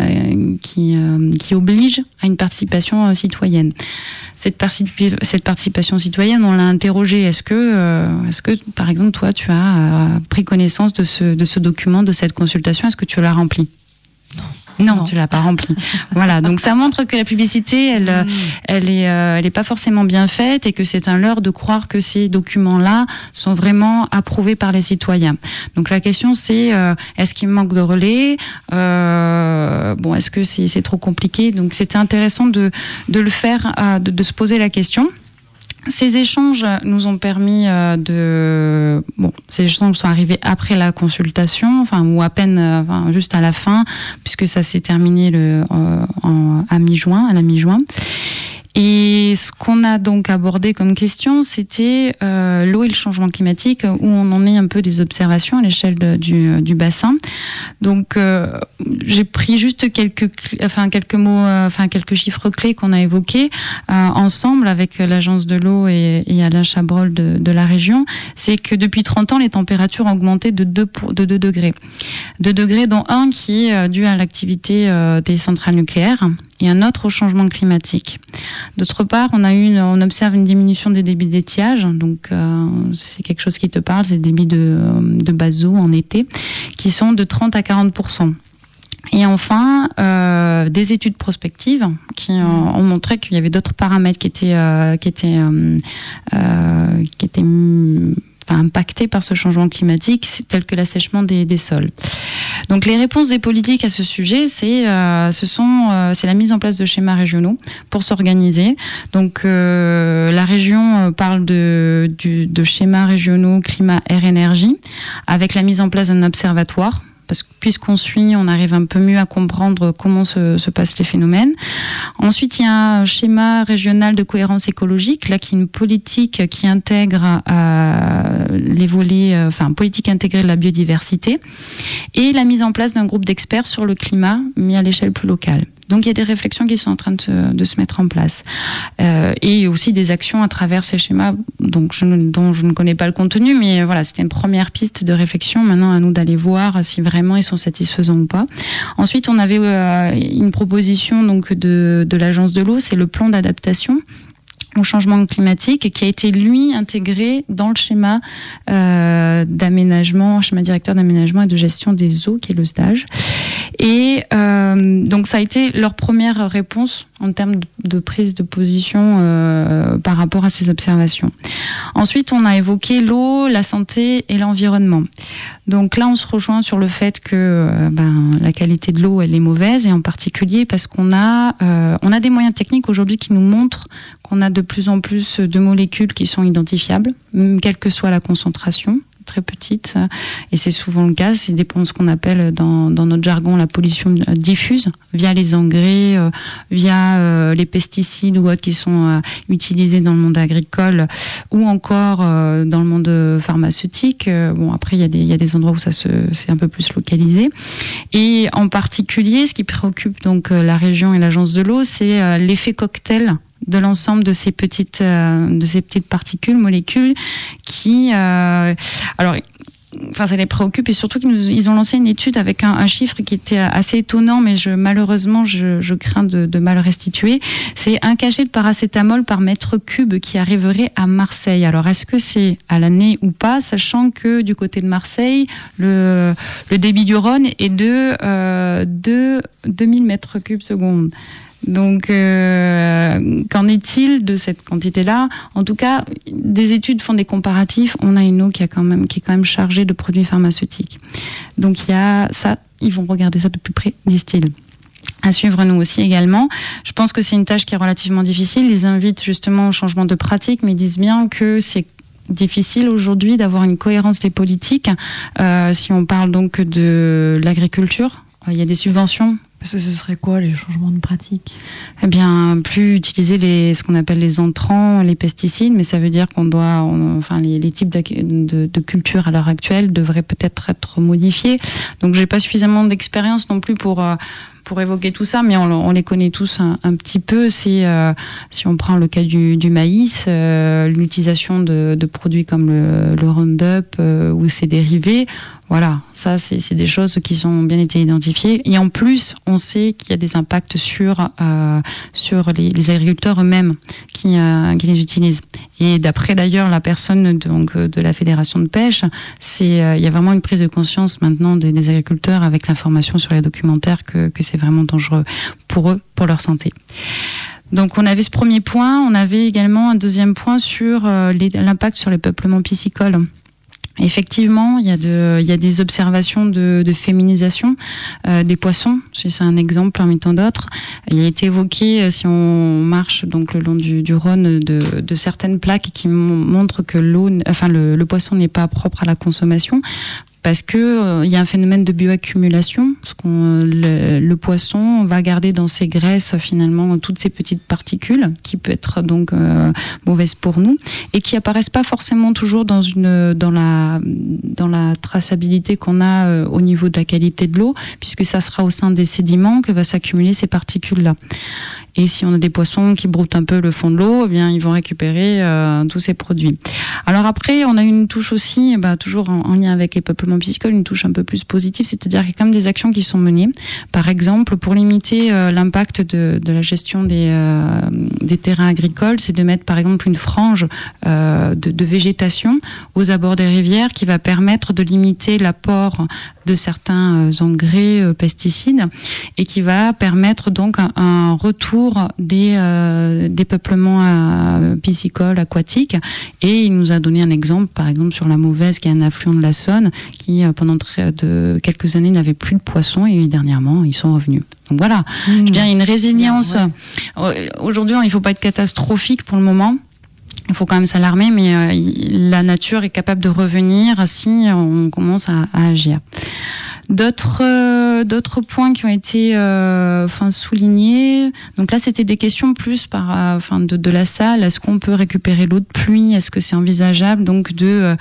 oblige à une participation citoyenne. Cette participation citoyenne, on l'a interrogée. Est-ce que, par exemple, toi, tu as pris connaissance de ce document, de cette consultation? Est-ce que tu l'as rempli? Non, tu l'as pas rempli. Voilà, donc ça montre que la publicité, elle est pas forcément bien faite, et que c'est un leurre de croire que ces documents-là sont vraiment approuvés par les citoyens. Donc la question c'est, est-ce qu'il manque de relais? Est-ce que c'est trop compliqué? Donc c'était intéressant de le faire, de se poser la question. Ces échanges nous ont permis ces échanges sont arrivés après la consultation, ou à peine, juste à la fin, puisque ça s'est terminé à la mi-juin. Et ce qu'on a donc abordé comme question, c'était l'eau et le changement climatique, où on en est un peu des observations à l'échelle du bassin. Donc, j'ai pris juste quelques mots, quelques chiffres clés qu'on a évoqués ensemble avec l'Agence de l'eau et Alain Chabrol de la région. C'est que depuis 30 ans, les températures ont augmenté de 2 degrés. 2 degrés, dont un qui est dû à l'activité des centrales nucléaires et un autre au changement climatique. D'autre part, on observe une diminution des débits d'étiage, donc c'est quelque chose qui te parle, c'est les débits de base eau en été, qui sont de 30 à 40%. Et enfin, des études prospectives qui ont montré qu'il y avait d'autres paramètres qui étaient impactés par ce changement climatique, tels que l'assèchement des sols. Donc les réponses des politiques à ce sujet, c'est la mise en place de schémas régionaux pour s'organiser. Donc la région parle de schémas régionaux climat, air, énergie, avec la mise en place d'un observatoire. Parce que puisqu'on suit, on arrive un peu mieux à comprendre comment se passent les phénomènes. Ensuite, il y a un schéma régional de cohérence écologique, là, qui est une politique qui intègre les volets, politique intégrée de la biodiversité, et la mise en place d'un groupe d'experts sur le climat, mis à l'échelle plus locale. Donc il y a des réflexions qui sont en train de se mettre en place. Et aussi des actions à travers ces schémas dont je ne connais pas le contenu, mais voilà, c'était une première piste de réflexion. Maintenant, à nous d'aller voir si vraiment ils sont satisfaisants ou pas. Ensuite, on avait une proposition donc de l'Agence de l'eau, c'est le plan d'adaptation au changement climatique, qui a été, lui, intégré dans le schéma schéma directeur d'aménagement et de gestion des eaux, qui est le SDAGE. Et donc, ça a été leur première réponse en termes de prise de position par rapport à ces observations. Ensuite, on a évoqué l'eau, la santé et l'environnement. Donc là, on se rejoint sur le fait que la qualité de l'eau, elle est mauvaise, et en particulier parce qu'on a des moyens techniques aujourd'hui qui nous montrent qu'on a de plus en plus de molécules qui sont identifiables, quelle que soit la concentration, très petite, et c'est souvent le cas, c'est dépend de ce qu'on appelle dans notre jargon la pollution diffuse, via les engrais, via les pesticides ou autres qui sont utilisés dans le monde agricole, ou encore dans le monde pharmaceutique. Après, il y a des endroits où c'est un peu plus localisé. Et en particulier, ce qui préoccupe donc la région et l'Agence de l'eau, c'est l'effet cocktail de l'ensemble de ces petites particules, molécules qui, ça les préoccupe, et surtout qu'ils ont lancé une étude avec un chiffre qui était assez étonnant, mais malheureusement je crains de mal restituer. C'est un cachet de paracétamol par mètre cube qui arriverait à Marseille. Alors est-ce que c'est à l'année ou pas, sachant que du côté de Marseille, le débit du Rhône est de 2000 mètres cubes secondes. Donc, qu'en est-il de cette quantité-là ? En tout cas, des études font des comparatifs. On a une eau qui est quand même chargée de produits pharmaceutiques. Donc, il y a ça. Ils vont regarder ça de plus près, disent-ils. À suivre nous aussi également. Je pense que c'est une tâche qui est relativement difficile. Ils invitent justement au changement de pratique, mais ils disent bien que c'est difficile aujourd'hui d'avoir une cohérence des politiques. Si on parle donc de l'agriculture, il y a des subventions. Parce que ce serait quoi les changements de pratique ? Eh bien, plus utiliser ce qu'on appelle les entrants, les pesticides, mais ça veut dire qu'on doit, les types de cultures à l'heure actuelle devraient peut-être être modifiés. Donc, j'ai pas suffisamment d'expérience non plus pour évoquer tout ça, mais on les connaît tous un petit peu. C'est si on prend le cas du maïs, l'utilisation de produits comme le Roundup ou ses dérivés. Voilà, ça c'est des choses qui sont bien été identifiées. Et en plus, on sait qu'il y a des impacts sur les agriculteurs eux-mêmes qui les utilisent. Et d'après d'ailleurs la personne de la Fédération de pêche, il y a vraiment une prise de conscience maintenant des agriculteurs avec l'information sur les documentaires que c'est vraiment dangereux pour eux, pour leur santé. Donc on avait ce premier point, on avait également un deuxième point sur l'impact sur les peuplements piscicoles. Effectivement, il y a des observations de féminisation des poissons. C'est un exemple parmi tant d'autres. Il a été évoqué, si on marche donc le long du Rhône, de certaines plaques qui montrent que le poisson n'est pas propre à la consommation. Parce que y a un phénomène de bioaccumulation, parce le poisson va garder dans ses graisses finalement toutes ces petites particules qui peut être donc mauvaises pour nous et qui apparaissent pas forcément toujours dans la traçabilité qu'on a au niveau de la qualité de l'eau, puisque ça sera au sein des sédiments que va s'accumuler ces particules-là. Et si on a des poissons qui broutent un peu le fond de l'eau, eh bien ils vont récupérer tous ces produits. Alors après, on a une touche aussi, toujours en lien avec les peuplements piscicoles, une touche un peu plus positive, c'est-à-dire qu'il y a quand même des actions qui sont menées. Par exemple, pour limiter l'impact de la gestion des terrains agricoles, c'est de mettre par exemple une frange de végétation aux abords des rivières qui va permettre de limiter l'apport de certains engrais, pesticides, et qui va permettre donc un retour des peuplements piscicoles, aquatiques. Et il nous a donné un exemple, par exemple sur la Mauvaize, qui est un affluent de la Saône, qui pendant quelques années n'avait plus de poissons, et dernièrement ils sont revenus. Donc voilà, je veux dire, il y a une résilience. Ouais. Aujourd'hui, il ne faut pas être catastrophique pour le moment. Il faut quand même s'alarmer, mais la nature est capable de revenir si on commence à agir. D'autres points qui ont été soulignés. Donc là, c'était des questions plus de la salle. Est-ce qu'on peut récupérer l'eau de pluie? Est-ce que c'est envisageable donc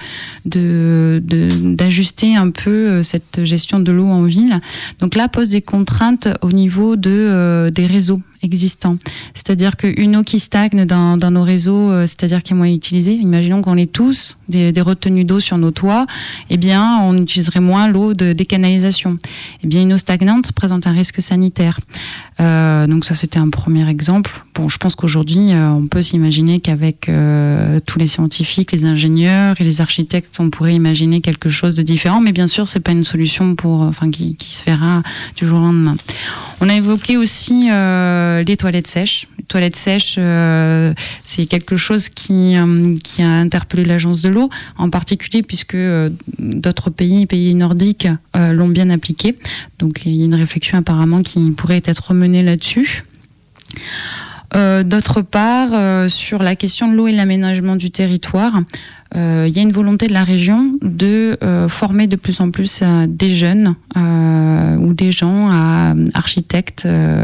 d'ajuster un peu cette gestion de l'eau en ville? Donc là, pose des contraintes au niveau des réseaux existants. C'est-à-dire qu'une eau qui stagne dans nos réseaux, c'est-à-dire qui est moins utilisée, imaginons qu'on ait tous des retenues d'eau sur nos toits, eh bien, on utiliserait moins l'eau des canalisations. Eh bien, une eau stagnante présente un risque sanitaire. Donc ça, c'était un premier exemple. Bon, je pense qu'aujourd'hui, on peut s'imaginer qu'avec tous les scientifiques, les ingénieurs et les architectes, on pourrait imaginer quelque chose de différent, mais bien sûr, c'est pas une solution qui se fera du jour au lendemain. On a évoqué aussi les toilettes sèches. Les toilettes sèches, c'est quelque chose qui a interpellé l'Agence de l'eau, en particulier puisque d'autres pays nordiques l'ont bien appliqué. Donc il y a une réflexion apparemment qui pourrait être menée là-dessus. D'autre part, sur la question de l'eau et l'aménagement du territoire, il y a une volonté de la région de former de plus en plus des jeunes ou des gens architectes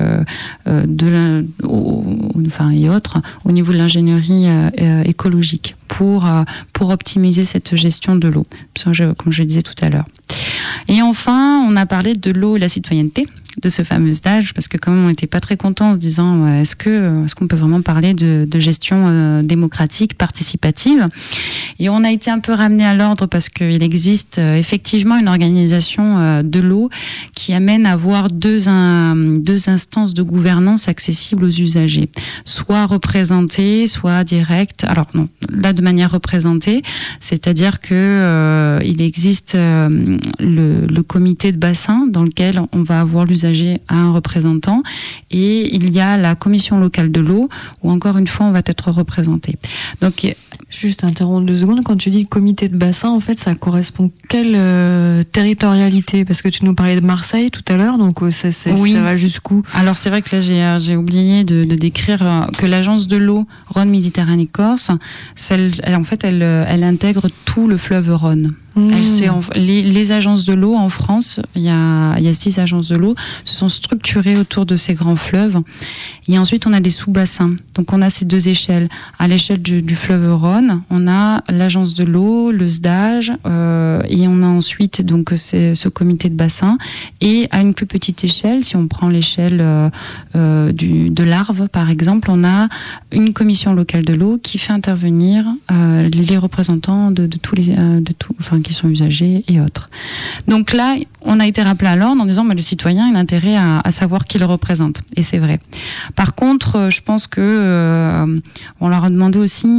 et autres au niveau de l'ingénierie écologique pour optimiser cette gestion de l'eau, comme je le disais tout à l'heure. Et enfin, on a parlé de l'eau et la citoyenneté, de ce fameux stage, parce que quand même on n'était pas très contents en se disant est-ce qu'on peut vraiment parler de gestion démocratique, participative? Et on a été un peu ramené à l'ordre parce qu'il existe effectivement une organisation de l'eau qui amène à avoir deux instances de gouvernance accessibles aux usagers, soit représentées, soit directes. Alors non, là de manière représentée, c'est-à-dire que il existe le comité de bassin dans lequel on va avoir l'usager à un représentant, et il y a la commission locale de l'eau où encore une fois on va être représenté. Donc juste interrompre 2 secondes, quand tu dis comité de bassin, en fait ça correspond quelle territorialité? Parce que tu nous parlais de Marseille tout à l'heure, donc oui. Ça va jusqu'où? Alors c'est vrai que là j'ai oublié de décrire que l'agence de l'eau Rhône-Méditerranée-Corse, elle intègre tout le fleuve Rhône. Les agences de l'eau en France, il y a 6 agences de l'eau, se sont structurées autour de ces grands fleuves. Et ensuite, on a des sous-bassins. Donc, on a ces 2 échelles. À l'échelle du fleuve Rhône, on a l'agence de l'eau, le SDAGE, et on a ensuite donc ce comité de bassin. Et à une plus petite échelle, si on prend l'échelle de l'Arve, par exemple, on a une commission locale de l'eau qui fait intervenir les représentants qui sont usagers et autres. Donc là, on a été rappelé à l'ordre en disant le citoyen, il a intérêt à savoir qui le représente. Et c'est vrai. Par contre, je pense que on leur a demandé aussi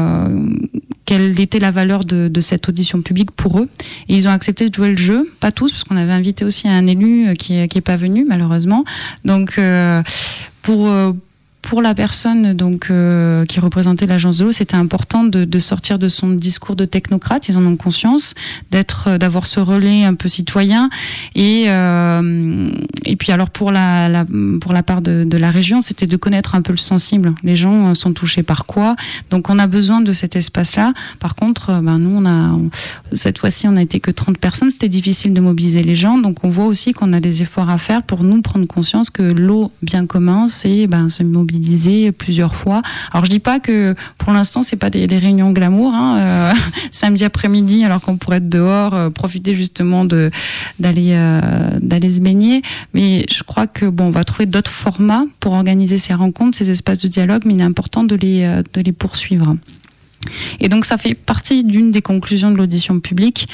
quelle était la valeur de cette audition publique pour eux. Et ils ont accepté de jouer le jeu. Pas tous, parce qu'on avait invité aussi un élu qui est pas venu, malheureusement. Donc, pour pour la personne donc qui représentait l'agence de l'eau, c'était important de sortir de son discours de technocrate. Ils en ont conscience, d'avoir ce relais un peu citoyen. Et puis alors pour la part de la région, c'était de connaître un peu le sensible. Les gens sont touchés par quoi? Donc on a besoin de cet espace-là. Par contre, nous cette fois-ci on a été que 30 personnes. C'était difficile de mobiliser les gens. Donc on voit aussi qu'on a des efforts à faire pour nous prendre conscience que l'eau bien commun, c'est se mobiliser plusieurs fois. Alors je dis pas que pour l'instant c'est pas des réunions glamour, samedi après-midi alors qu'on pourrait être dehors, profiter justement d'aller se baigner, mais je crois que on va trouver d'autres formats pour organiser ces rencontres, ces espaces de dialogue, mais il est important de les poursuivre. Et donc ça fait partie d'une des conclusions de l'audition publique,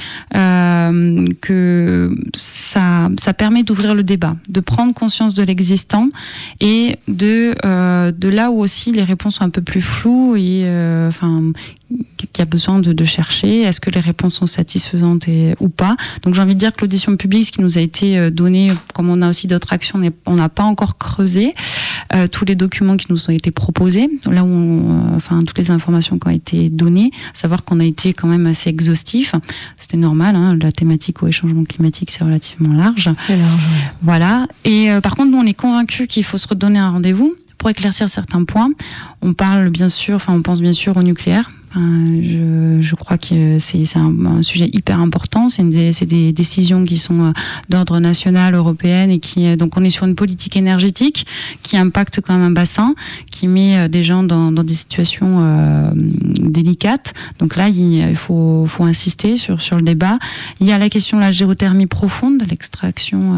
que ça permet d'ouvrir le débat, de prendre conscience de l'existant et de là où aussi les réponses sont un peu plus floues et qu'il y a besoin de chercher, est-ce que les réponses sont satisfaisantes ou pas. Donc j'ai envie de dire que l'audition publique, ce qui nous a été donné, comme on a aussi d'autres actions, on n'a pas encore creusé tous les documents qui nous ont été proposés, là où toutes les informations qui ont été données, savoir qu'on a été quand même assez exhaustif, c'était normal, la thématique au changement climatique c'est relativement large. C'est large. Ouais. Voilà, et par contre nous on est convaincus qu'il faut se redonner un rendez-vous pour éclaircir certains points. On pense bien sûr au nucléaire. Je crois que c'est un sujet hyper important. C'est des décisions qui sont d'ordre national, européenne, et donc on est sur une politique énergétique qui impacte quand même un bassin, qui met des gens dans des situations délicates. Donc là, il faut insister sur le débat. Il y a la question de la géothermie profonde, l'extraction.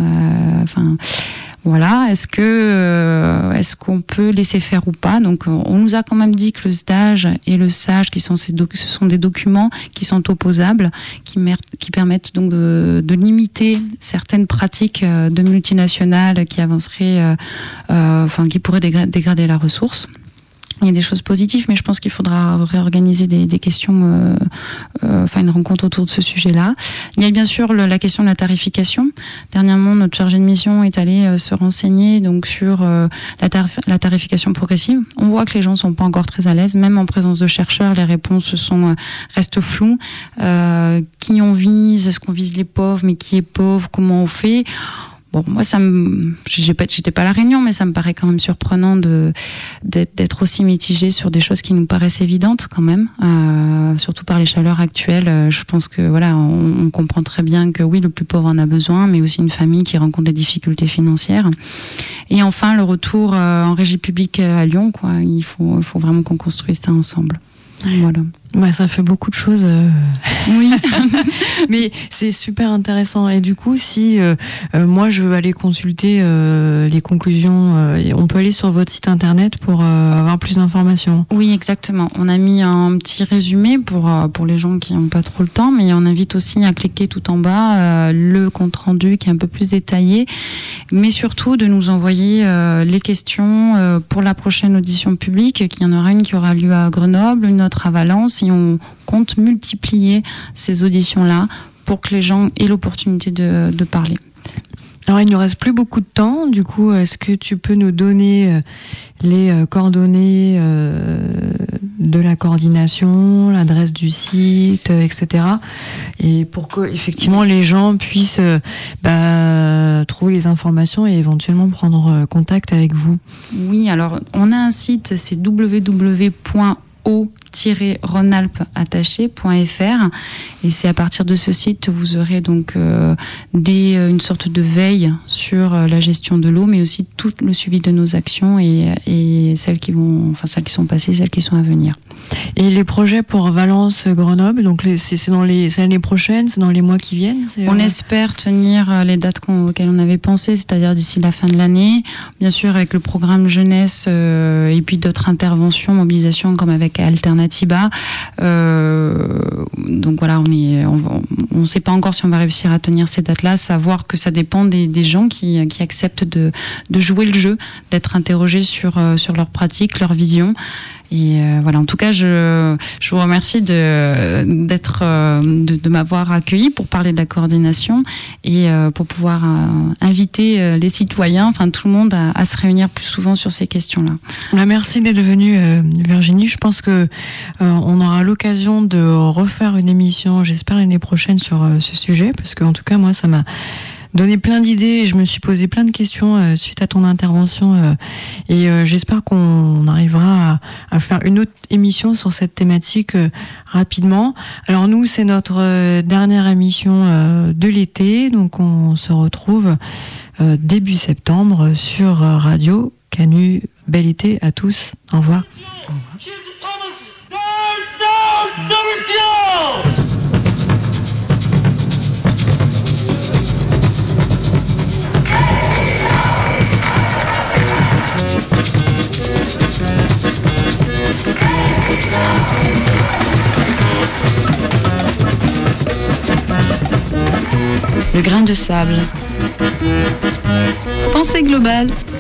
Voilà, est-ce qu'on peut laisser faire ou pas? Donc, on nous a quand même dit que le stage et le SAGE, ce sont des documents qui sont opposables, qui permettent donc de limiter certaines pratiques de multinationales qui avanceraient, qui pourraient dégrader la ressource. Il y a des choses positives, mais je pense qu'il faudra réorganiser des questions, une rencontre autour de ce sujet-là. Il y a bien sûr la question de la tarification. Dernièrement, notre chargé de mission est allé se renseigner donc sur la tarification progressive. On voit que les gens sont pas encore très à l'aise, même en présence de chercheurs, les réponses restent floues. Qui on vise? Est-ce qu'on vise les pauvres? Mais qui est pauvre? Comment on fait? Bon, moi, j'étais pas à la réunion, mais ça me paraît quand même surprenant d'être aussi mitigé sur des choses qui nous paraissent évidentes quand même, surtout par les chaleurs actuelles. Je pense que on comprend très bien que oui, le plus pauvre en a besoin, mais aussi une famille qui rencontre des difficultés financières. Et enfin, le retour en régie publique à Lyon, quoi. Il faut vraiment qu'on construise ça ensemble. Voilà. Ça fait beaucoup de choses. Oui. Mais c'est super intéressant. Et du coup, si moi je veux aller consulter les conclusions, on peut aller sur votre site internet pour avoir plus d'informations. Oui, exactement. On a mis un petit résumé pour les gens qui n'ont pas trop le temps, mais on invite aussi à cliquer tout en bas le compte rendu qui est un peu plus détaillé, mais surtout de nous envoyer les questions pour la prochaine audition publique, qu'il y en aura une qui aura lieu à Grenoble, une autre à Valence. Et on compte multiplier ces auditions-là pour que les gens aient l'opportunité de parler. Alors, il ne nous reste plus beaucoup de temps. Du coup, est-ce que tu peux nous donner les coordonnées de la coordination, l'adresse du site, etc. Et pour que, effectivement, les gens puissent trouver les informations et éventuellement prendre contact avec vous. Oui, alors, on a un site, c'est www.o-rhône-alpes-attaché.fr, et c'est à partir de ce site vous aurez donc une sorte de veille sur la gestion de l'eau, mais aussi tout le suivi de nos actions et celles qui sont passées, celles qui sont à venir. Et les projets pour Valence, Grenoble, donc c'est l'année prochaine, c'est dans les mois qui viennent? On espère tenir les dates auxquelles on avait pensé, c'est-à-dire d'ici la fin de l'année, bien sûr avec le programme jeunesse et puis d'autres interventions, mobilisation comme avec Alternatiba. Donc voilà, on sait pas encore si on va réussir à tenir ces dates-là, savoir que ça dépend des gens qui acceptent de jouer le jeu, d'être interrogés sur leur pratique, leur vision. voilà. En tout cas, je vous remercie de m'avoir accueilli pour parler de la coordination et pour pouvoir inviter les citoyens, enfin tout le monde, à se réunir plus souvent sur ces questions-là. Merci d'être venue, Virginie. Je pense que on aura l'occasion de refaire une émission, j'espère l'année prochaine, sur ce sujet, parce qu'en tout cas, moi, ça m'a donné plein d'idées et je me suis posé plein de questions suite à ton intervention et j'espère qu'on arrivera à faire une autre émission sur cette thématique rapidement. Alors nous, c'est notre dernière émission de l'été, donc on se retrouve début septembre sur Radio Canu. Bel été à tous, au revoir. Le grain de sable. Pensée globale.